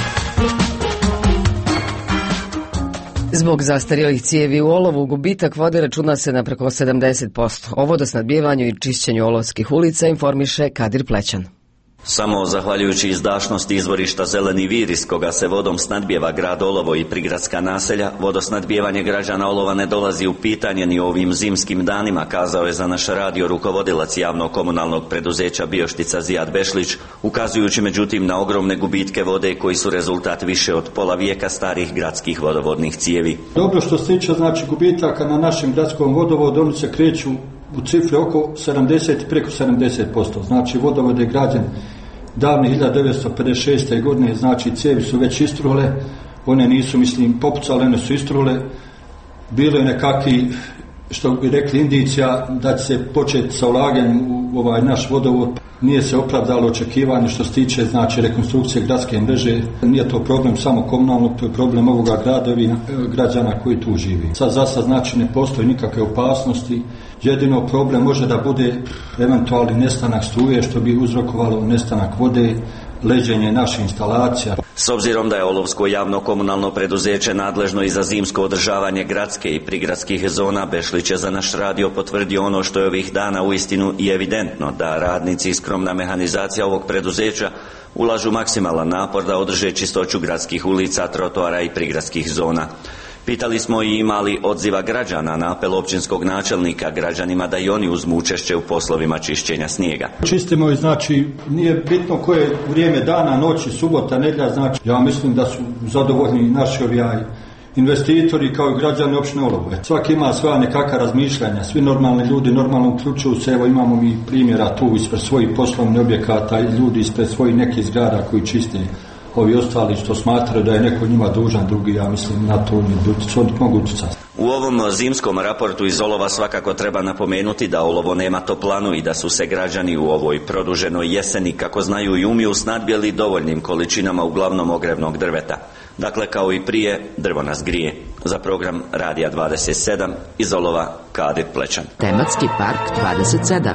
Zbog zastarjelih cijevi u olovu gubitak vode računa se na preko 70%. O vodosnadbijevanju i čišćenju olovskih ulica informiše Kadir Plećan. Samo zahvaljujući izdašnosti izvorišta Zeleni vir iz koga se vodom snadbijeva grad Olovo i prigradska naselja, vodosnadbijevanje građana Olova ne dolazi u pitanje ni ovim zimskim danima, kazao je za naš radio rukovodilac javnog komunalnog preduzeća Bioštica Zijad Bešlić, ukazujući međutim na ogromne gubitke vode koji su rezultat više od pola vijeka starih gradskih vodovodnih cijevi. Dobro što se tiče gubitaka na našem gradskom vodovodu, oni se kreću u cifre oko 70 preko 70%. Vodovod je građen davne 1956. godine, cijevi su već istrule, one nisu, popucale, one su istrule. Bilo je nekakvi, što bi rekli, indicija da će se početi sa ulaganjem u ovaj naš vodovod. Nije se opravdalo očekivanje što se tiče rekonstrukcije gradske mreže. Nije to problem samo komunalnog, to je problem ovoga grada i građana koji tu živi. Za sad ne postoji nikakve opasnosti. Jedino problem može da bude eventualni nestanak struje, što bi uzrokovalo nestanak vode, leđenje naših instalacija. S obzirom da je Olovsko javno komunalno preduzeće nadležno i za zimsko održavanje gradske i prigradskih zona, Bešlić je za naš radio potvrdio ono što je ovih dana uistinu i evidentno, da radnici i skromna mehanizacija ovog preduzeća ulažu maksimalan napor da održe čistoću gradskih ulica, trotoara i prigradskih zona. Pitali smo i imali odziva građana na apel općinskog načelnika građanima da i oni uzmu učešće u poslovima čišćenja snijega. Čistimo i nije bitno koje vrijeme dana, noći, subota, nedjelja, ja mislim da su zadovoljni naši investitori kao i građani općine Olovo. Svaki ima svoja nekakva razmišljanja, svi normalni ljudi normalno uključuju se, evo imamo mi primjera tu ispred svojih poslovnih objekata i ljudi ispred svojih nekih zgrada koji čiste ovi ostali što smatraju da je neko njima dužan, drugi, ja mislim, na to mogu utjecati. U ovom zimskom raportu iz olova svakako treba napomenuti da olovo nema toplanu i da su se građani u ovoj produženoj jeseni, kako znaju i umiju, snadbjeli dovoljnim količinama uglavnom ogrevnog drveta. Dakle, kao i prije, drvo nas grije. Za program Radija 27 iz olova Kadir Plećan. Tematski park 27.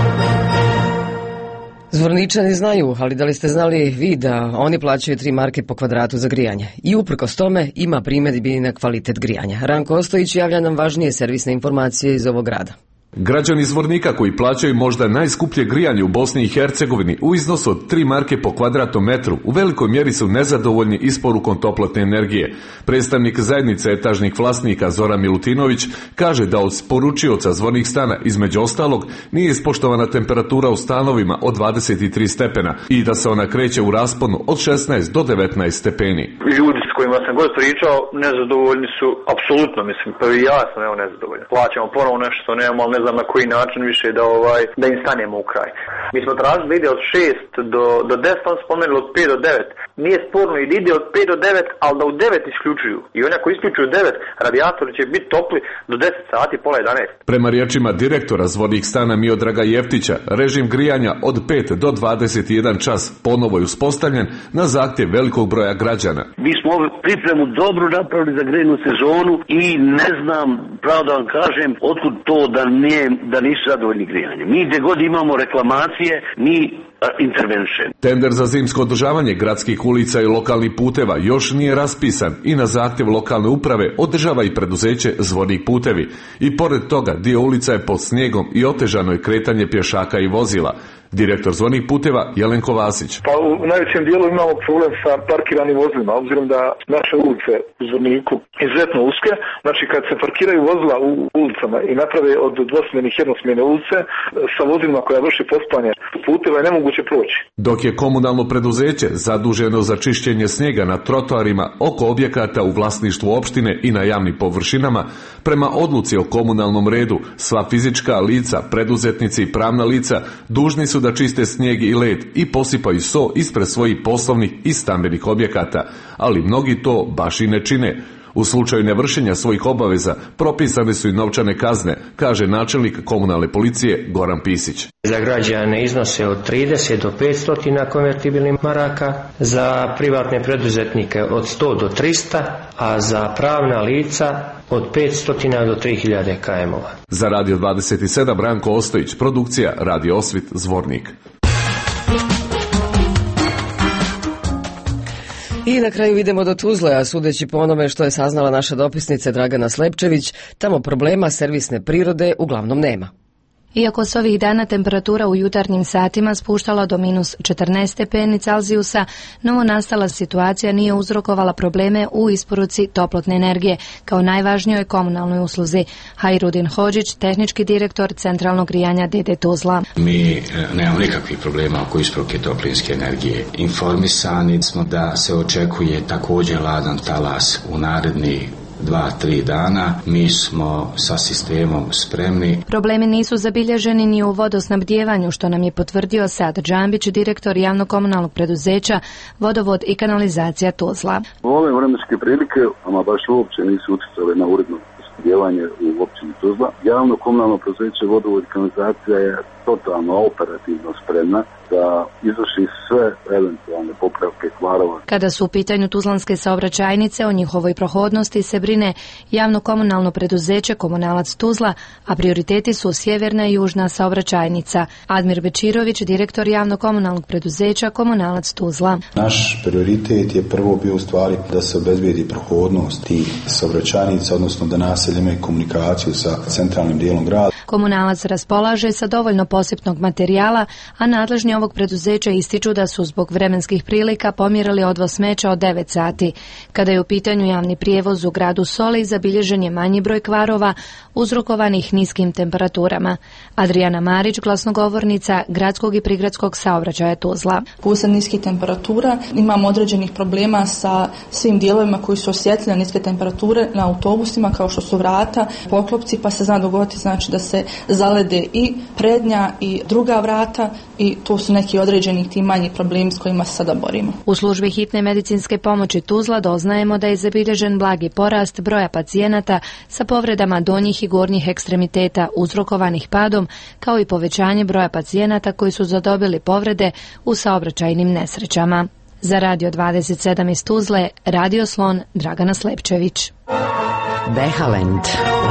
Zvorničani znaju, ali da li ste znali vi da oni plaćaju 3 marke po kvadratu za grijanje? I uprkos tome ima primjedbi na kvalitet grijanja. Ranko Ostojić javlja nam važnije servisne informacije iz ovog grada. Građani Zvornika koji plaćaju možda najskuplje grijanje u Bosni i Hercegovini u iznosu od 3 marke po kvadratnom metru u velikoj mjeri su nezadovoljni isporukom toplotne energije. Predstavnik zajednice etažnih vlasnika Zoran Milutinović kaže da od poručioca Zvornik stana između ostalog nije ispoštovana temperatura u stanovima od 23 stepena i da se ona kreće u rasponu od 16 do 19 stepeni. Ljudi s kojima sam god pričao nezadovoljni su, apsolutno, mislim, pa i ja sam nezadovoljan. Plaćamo ponovo nešto što nemamo, ali ne znam na koji način više da im stanemo u kraj. Mi smo tražili da ide od 6 do 10, on spomenuli od 5 do 9. Nije sporno i da ide od 5 do 9, ali da u 9 isključuju. I oni ako isključuju 9, radijatori će biti topli do 10 sati, pola 11. Prema riječima direktora Zvornik stana Miodraga Jeftića, režim grijanja od 5 do 21 čas ponovo je uspostavljen na zahtjev velikog broja građana. Mi smo ovu pripremu dobro napravili za grejnu sezonu i ne znam, pravo da vam kažem, otkud to da nisu zadovoljni grijanjem. Mi gdje god imamo reklamacije, mi intervention. Tender za zimsko održavanje gradskih ulica i lokalnih puteva još nije raspisan i na zahtjev lokalne uprave održava i preduzeće Zvornik putevi. I pored toga dio ulica je pod snijegom i otežano je kretanje pješaka i vozila. Direktor Zvornik puteva Jelenko Vasić. Pa u najvećem dijelu imamo problem sa parkiranim vozilima, obzirom da naše ulice u Zvorniku izuzetno uske. Znači kad se parkiraju vozila u ulicama i naprave od dvosmjernih jednosmjerne ulice sa vozilima koja vrši pospanje puteva je nemoguće proći. Dok je komunalno preduzeće zaduženo za čišćenje snijega na trotoarima oko objekata u vlasništvu opštine i na javnim površinama, prema odluci o komunalnom redu sva fizička lica, preduzetnici i pravna lica dužni su da čiste snijeg i led i posipaju so ispred svojih poslovnih i stambenih objekata, ali mnogi to baš i ne čine. U slučaju nevršenja svojih obaveza propisane su i novčane kazne, kaže načelnik komunalne policije Goran Pisić. Za građane iznose od 30 do 500 konvertibilnih maraka, za privatne preduzetnike od 100 do 300, a za pravna lica od 500 do 3000 km-ova. Za Radio 27 Ranko Ostojić, produkcija Radio Osvit Zvornik. I na kraju idemo do Tuzle, a sudeći po onome što je saznala naša dopisnica Dragana Slepčević, tamo problema servisne prirode uglavnom nema. Iako se ovih dana temperatura u jutarnjim satima spuštala do minus 14 stepeni Celzijusa, novo nastala situacija nije uzrokovala probleme u isporuci toplotne energije, kao najvažnijoj komunalnoj usluzi. Hajrudin Hodžić, tehnički direktor centralnog grijanja DD Tuzla. Mi nemamo nikakvih problema oko isporuke toplinske energije. Informisani smo da se očekuje također ladan talas u narednih 2-3 dana. Mi smo sa sistemom spremni. Problemi nisu zabilježeni ni u vodosnabdijevanju, što nam je potvrdio Sad Džambić, direktor javno-komunalnog preduzeća Vodovod i kanalizacija Tuzla. Ove vremenske prilike, ama baš uopće nisu utjecale na uredno snabdijevanje u općini Tuzla. Javno-komunalno preduzeće Vodovod i kanalizacija je totalno operativno spremna da izvrši sve eventualne popravke kvarova. Kada su u pitanju tuzlanske saobraćajnice, o njihovoj prohodnosti se brine javno-komunalno preduzeće Komunalac Tuzla, a prioriteti su sjeverna i južna saobraćajnica. Admir Bečirović, direktor javno-komunalnog preduzeća Komunalac Tuzla. Naš prioritet je prvo bio u stvari da se obezbijedi prohodnost tih saobraćajnica, odnosno da naselje imaju komunikaciju sa centralnim dijelom grada. Komunalac raspolaže sa dovoljno posipnog materijala, a nadležni ovog preduzeća ističu da su zbog vremenskih prilika pomjerili odvoz smeća od 9 sati. Kada je u pitanju javni prijevoz u gradu Soli, zabilježen je manji broj kvarova uzrokovanih niskim temperaturama. Adriana Marić, glasnogovornica gradskog i prigradskog saobraćaja Tuzla. Uslijed niskih temperatura imamo određenih problema sa svim dijelovima koji su osjetljivi na niske temperature na autobusima, kao što su vrata, poklopci, pa se zna dogoditi znači da se zalede i prednja ima i druga vrata i to su neki određeni ti manji problemi s kojima se sada borimo. U službi hitne medicinske pomoći Tuzla doznajemo da je zabilježen blagi porast broja pacijenata sa povredama donjih i gornjih ekstremiteta uzrokovanih padom, kao i povećanje broja pacijenata koji su zadobili povrede u saobraćajnim nesrećama. Za Radio 27 iz Tuzle, Radio Slon, Dragana Slepčević. Behalend.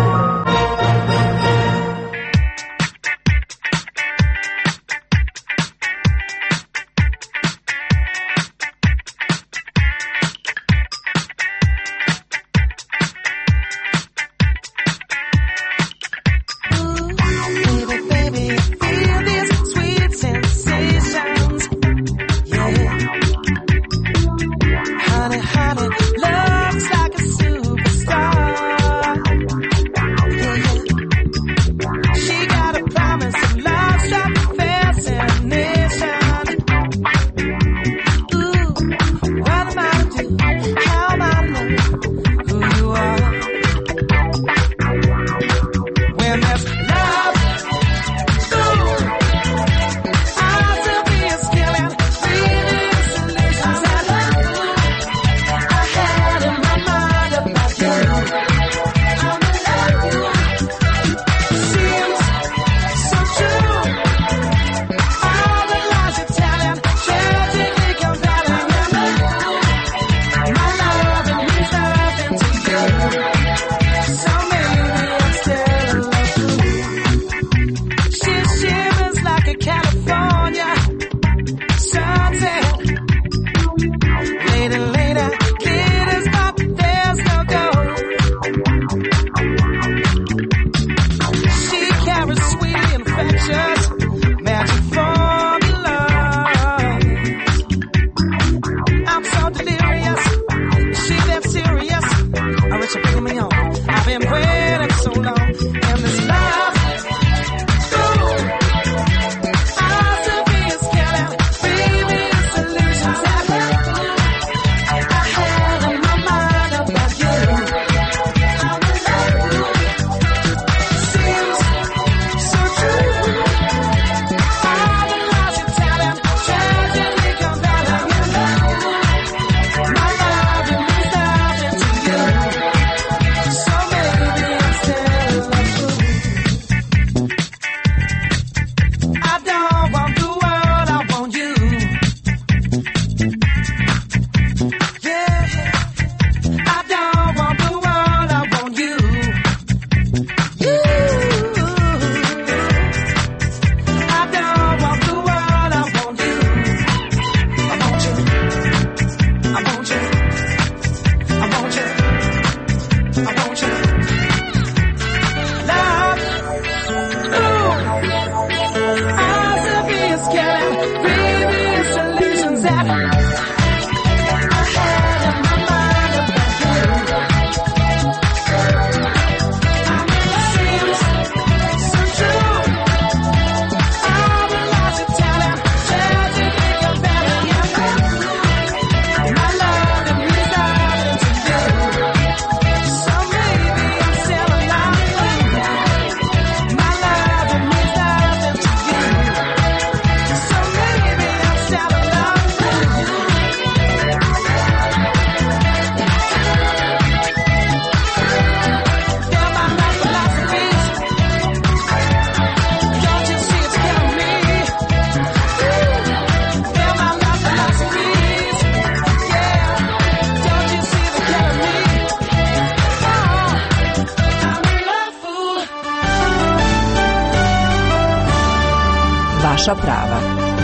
Vaša prava.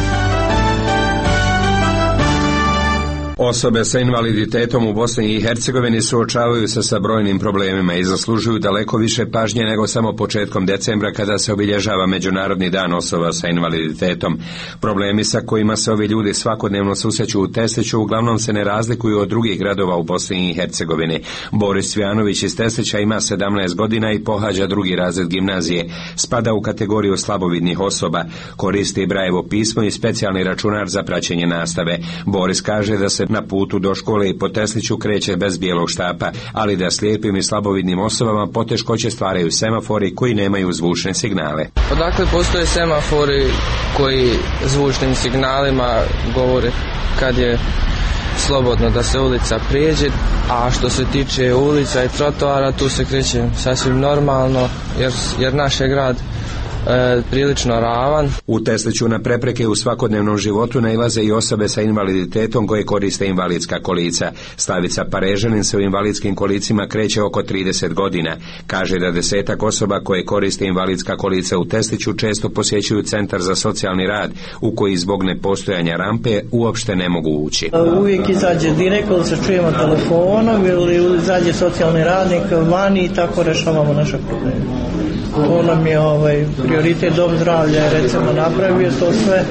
Osobe sa invaliditetom u Bosni i Hercegovini suočavaju se sa brojnim problemima i zaslužuju daleko više pažnje nego samo početkom decembra kada se obilježava Međunarodni dan osoba sa invaliditetom. Problemi sa kojima se ovi ljudi svakodnevno susreću u Tesliću uglavnom se ne razlikuju od drugih gradova u Bosni i Hercegovini. Boris Cvijanović iz Teslića ima 17 godina i pohađa 2. razred gimnazije. Spada u kategoriju slabovidnih osoba, koristi Brajevo pismo i specijalni računar za praćenje nastave. Boris kaže da se se na putu do škole i po Tesliću kreće bez bijelog štapa, ali da slijepim i slabovidnim osobama poteškoće stvaraju semafori koji nemaju zvučne signale. Odakle postoje semafori koji zvučnim signalima govore kad je slobodno da se ulica prijeđe, a što se tiče ulica i trotoara, tu se kreće sasvim normalno, jer naš je grad prilično ravan. U Tesliću na prepreke u svakodnevnom životu nailaze i osobe sa invaliditetom koje koriste invalidska kolica. Slavica Parežanin se u invalidskim kolicima kreće oko 30 godina. Kaže da 10-ak osoba koje koriste invalidska kolica u Tesliću često posjećuju centar za socijalni rad, u koji zbog nepostojanja rampe uopšte ne mogu ući. Uvijek izađe direktno, se čujemo telefonom ili izađe socijalni radnik vani i tako rešavamo naše probleme. To nam je prioritet, dom zdravlja je recimo napravio to sve,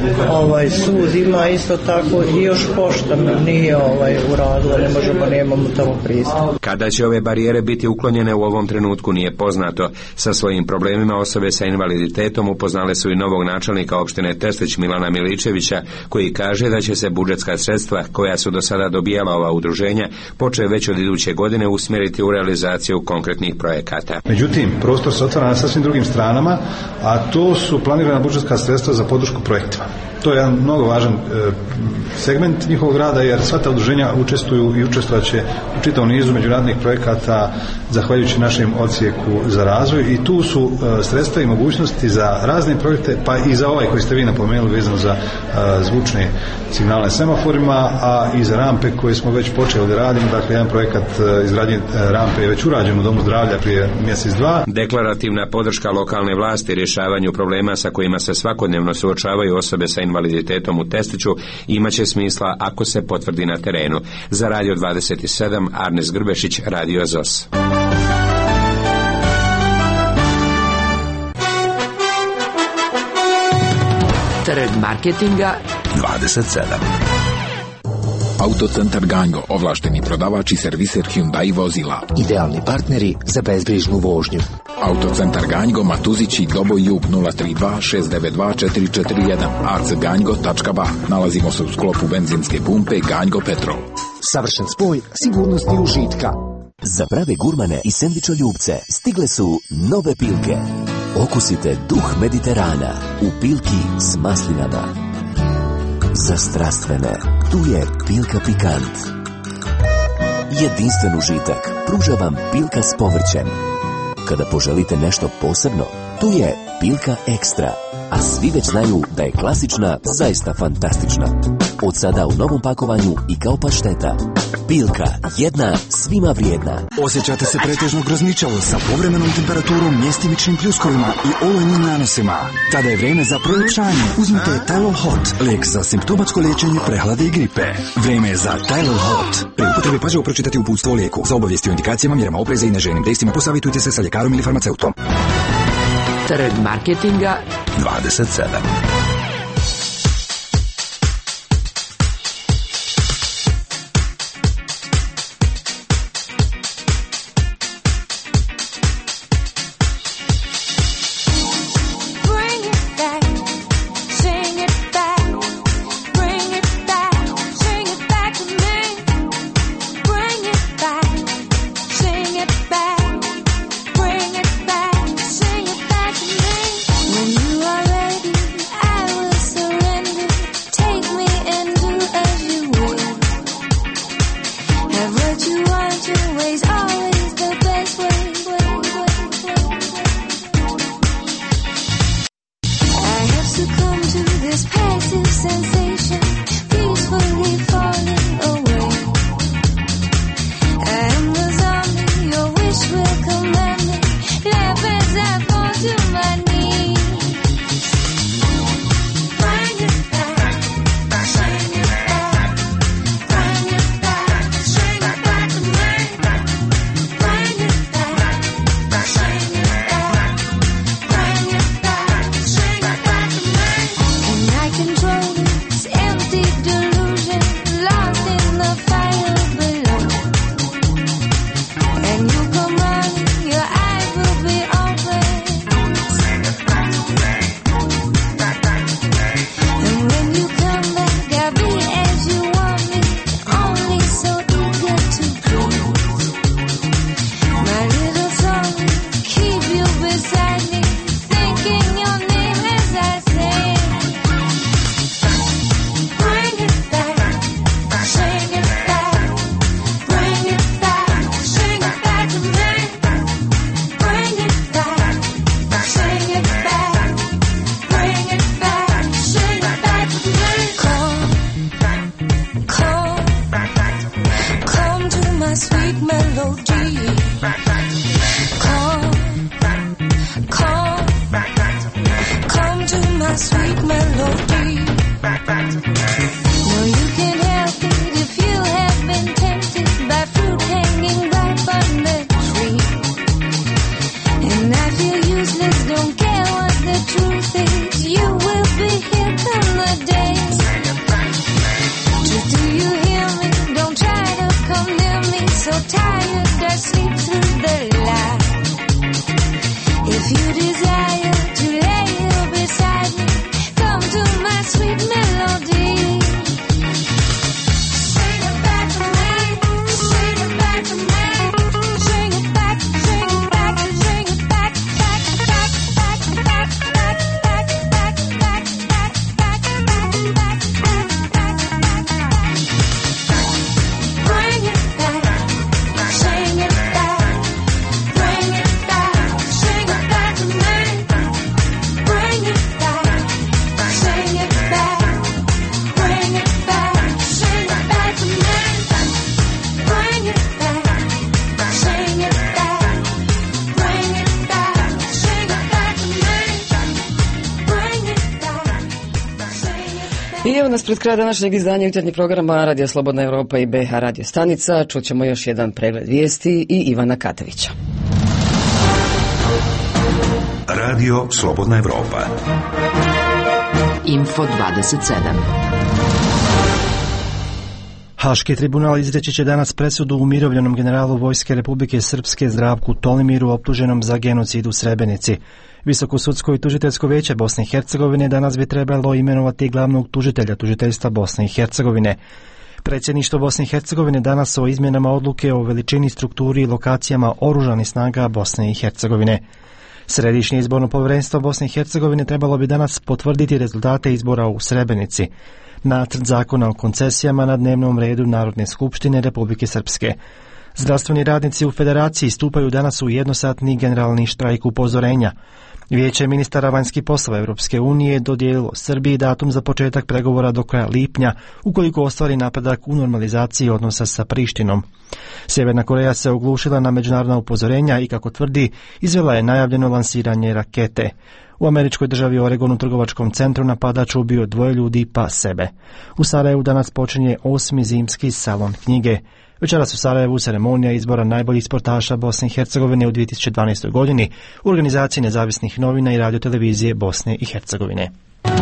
sud ima isto tako i još pošta nije uradila, ne možemo, nemamo tamo pristup. Kada će ove barijere biti uklonjene u ovom trenutku nije poznato. Sa svojim problemima osobe sa invaliditetom upoznale su i novog načelnika opštine Teslić Milana Miličevića, koji kaže da će se budžetska sredstva koja su do sada dobijala ova udruženja počne već od iduće godine usmjeriti u realizaciju konkretnih projekata. Međutim, prostor se otvara na sasvim drugim stranama, a to su planirana budžetska sredstva za podršku projektima. To je jedan mnogo važan segment njihovog rada, jer sva ta udruženja učestvuju i učestvovaće u čitavom nizu međunarodnih projekata zahvaljujući našem odsjeku za razvoj, i tu su sredstva i mogućnosti za razne projekte, pa i za ovaj koji ste vi napomenuli vezano za zvučne signale na semaforima, a i za rampe koje smo već počeli da radimo. Dakle, jedan projekat izgradnje rampe je već urađen u Domu zdravlja prije mjesec, dva. Deklarativna podrška lokalne vlasti rješavanju problema sa kojima se svakodnevno suočavaju osobe sa invaliditetom u Tesliću imaće smisla ako se potvrdi na terenu. Za Radio 27, Arnes Grbešić, Radio ZOS. Trg marketinga 27. Autocentar Gango, ovlašteni prodavač i serviser Hyundai vozila. Idealni partneri za bezbrižnu vožnju. Autocentar Gango, Matuzići, Doboj Jug, 032 692 441, acgango.ba. Nalazimo se u sklopu benzinske pumpe Gango Petrol. Savršen spoj sigurnosti i užitka. Za prave gurmane i sendvičoljubce stigle su nove Pilke. Okusite duh Mediterana u Pilki s maslinama. Za strastvene, tu je Pilka Pikant. Jedinstven užitak pruža vam Pilka s povrćem. Kada poželite nešto posebno, tu je Pilka Ekstra. A svi već znaju da je klasična zaista fantastična. Od sada u novom pakovanju i kao pašteta. Pilka, jedna, svima vrijedna. Osjećate se pretežno grozničavo sa povremenom temperaturom, mjestimičnim pljuskovima i olujnim nanosima. Tada je vrijeme za proljepšanje. Uzmite Tylol Hot, lijek za simptomatsko liječenje prehlade i gripe. Vrijeme je za Tylol Hot. Pri upotrebi pažljivo pročitati uputstvo o lijeku. Za obavijesti o indikacijama, mjerama opreza i neželjenim dejstvima posavitujte se sa ljekarom ili farmaceutom. Trg marketinga 27. When you are ready, sweet melody. No, you can't help it if you have been tempted by fruit hanging ripe on the tree. And I feel useless, don't care what the truth is. You will be here come the day. Just do you hear me? Don't try to come near me. So tired I sleep through the light. If you desire to lay here beside me, come to my sweet melody. Sing it back to me, sing it back to me, sing it back, sing it back, sing it back, back, back, back, back, back, back, back, back, back, back, back, back, back. Bring it back, sing it back, bring it back, sing it back to me. Bring it back, sing it back, bring it back, sing it back to me. Bring it back, sing it back, bring it back, sing it back to me. Bring it back, sing it back. I evo nas pred kraja današnjeg izdanja jutarnjeg programa Radio Slobodna Evropa i BH Radio stanica. Čućemo još jedan pregled vijesti i Ivana Katavića. Radio Slobodna Evropa. Info 27. Haški tribunal izreći će danas presudu umirovljenom generalu Vojske Republike Srpske Zdravku Tolimiru optuženom za genocid u Srebrenici. Visoko sudsko i tužiteljsko vijeće Bosne i Hercegovine danas bi trebalo imenovati glavnog tužitelja tužiteljstva Bosne i Hercegovine. Predsjedništvo Bosne i Hercegovine danas o izmjenama odluke o veličini, strukturi i lokacijama oružanih snaga Bosne i Hercegovine. Središnje izborno povjerenstvo Bosne i Hercegovine trebalo bi danas potvrditi rezultate izbora u Srebrenici. Nacrt zakona o koncesijama na dnevnom redu Narodne skupštine Republike Srpske. Zdravstveni radnici u Federaciji stupaju danas u jednosatni generalni štrajk upozorenja. Vijeće ministara vanjskih poslova Europske unije dodijelilo Srbiji datum za početak pregovora do kraja lipnja, ukoliko ostvari napredak u normalizaciji odnosa sa Prištinom. Sjeverna Koreja se oglušila na međunarodna upozorenja i, kako tvrdi, izvela je najavljeno lansiranje rakete. U američkoj državi Oregon u trgovačkom centru napadač ubio 2 ljudi pa sebe. U Sarajevu danas počinje 8. zimski salon knjige. Večeras u Sarajevu ceremonija izbora najboljih sportaša Bosne i Hercegovine u 2012. godini u organizaciji nezavisnih novina i radiotelevizije Bosne i Hercegovine.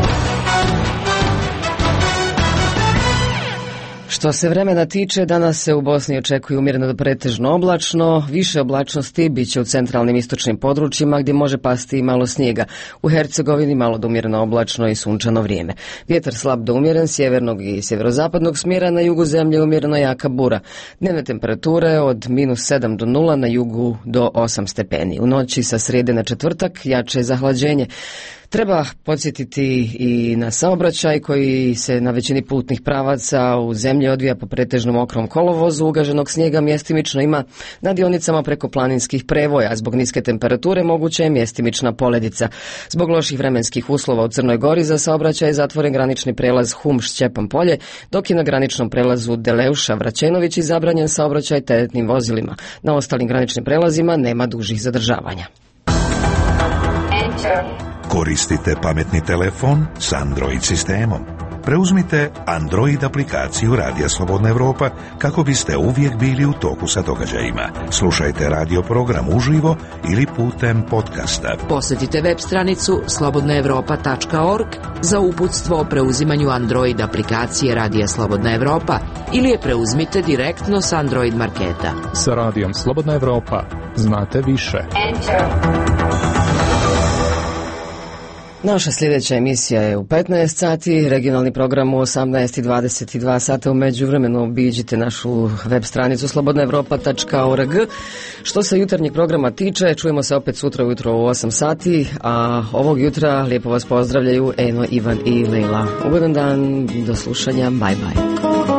Što se vremena tiče, danas se u Bosni očekuje umjereno do pretežno oblačno, više oblačnosti bit će u centralnim istočnim područjima gdje može pasti i malo snijega. U Hercegovini malo do umjereno oblačno i sunčano vrijeme. Vjetar slab do umjeren, sjevernog i sjeverozapadnog smjera, na jugu zemlje umjereno jaka bura. Dnevne temperature od -7 do 0, na jugu do 8 stepeni. U noći sa srijede na četvrtak jače zahlađenje. Treba podsjetiti i na saobraćaj koji se na većini putnih pravaca u zemlji odvija po pretežno mokrom kolovozu. Ugaženog snijega mjestimično ima na dionicama preko planinskih prevoja. Zbog niske temperature moguće je mjestimična poledica. Zbog loših vremenskih uslova u Crnoj Gori za saobraćaj je zatvoren granični prelaz Hum-Šćepan polje, dok je na graničnom prelazu Deleuša-Vraćenović i zabranjen saobraćaj teretnim vozilima. Na ostalim graničnim prelazima nema dužih zadržavanja. Koristite pametni telefon s Android sistemom. Preuzmite Android aplikaciju Radija Slobodna Evropa kako biste uvijek bili u toku sa događajima. Slušajte radio program uživo ili putem podcasta. Posjetite web stranicu slobodnaevropa.org za uputstvo o preuzimanju Android aplikacije Radija Slobodna Evropa ili je preuzmite direktno s Android marketa. Sa Radijom Slobodna Evropa znate više. Naša sljedeća emisija je u 15 sati, regionalni program u 18:22 sata. U međuvremenu obiđite našu web stranicu slobodnaevropa.org. Što se jutarnjeg programa tiče, čujemo se opet sutra ujutro u 8 sati, a ovog jutra lijepo vas pozdravljaju Eno, Ivan i Leila. Ugodan dan, do slušanja, bye bye.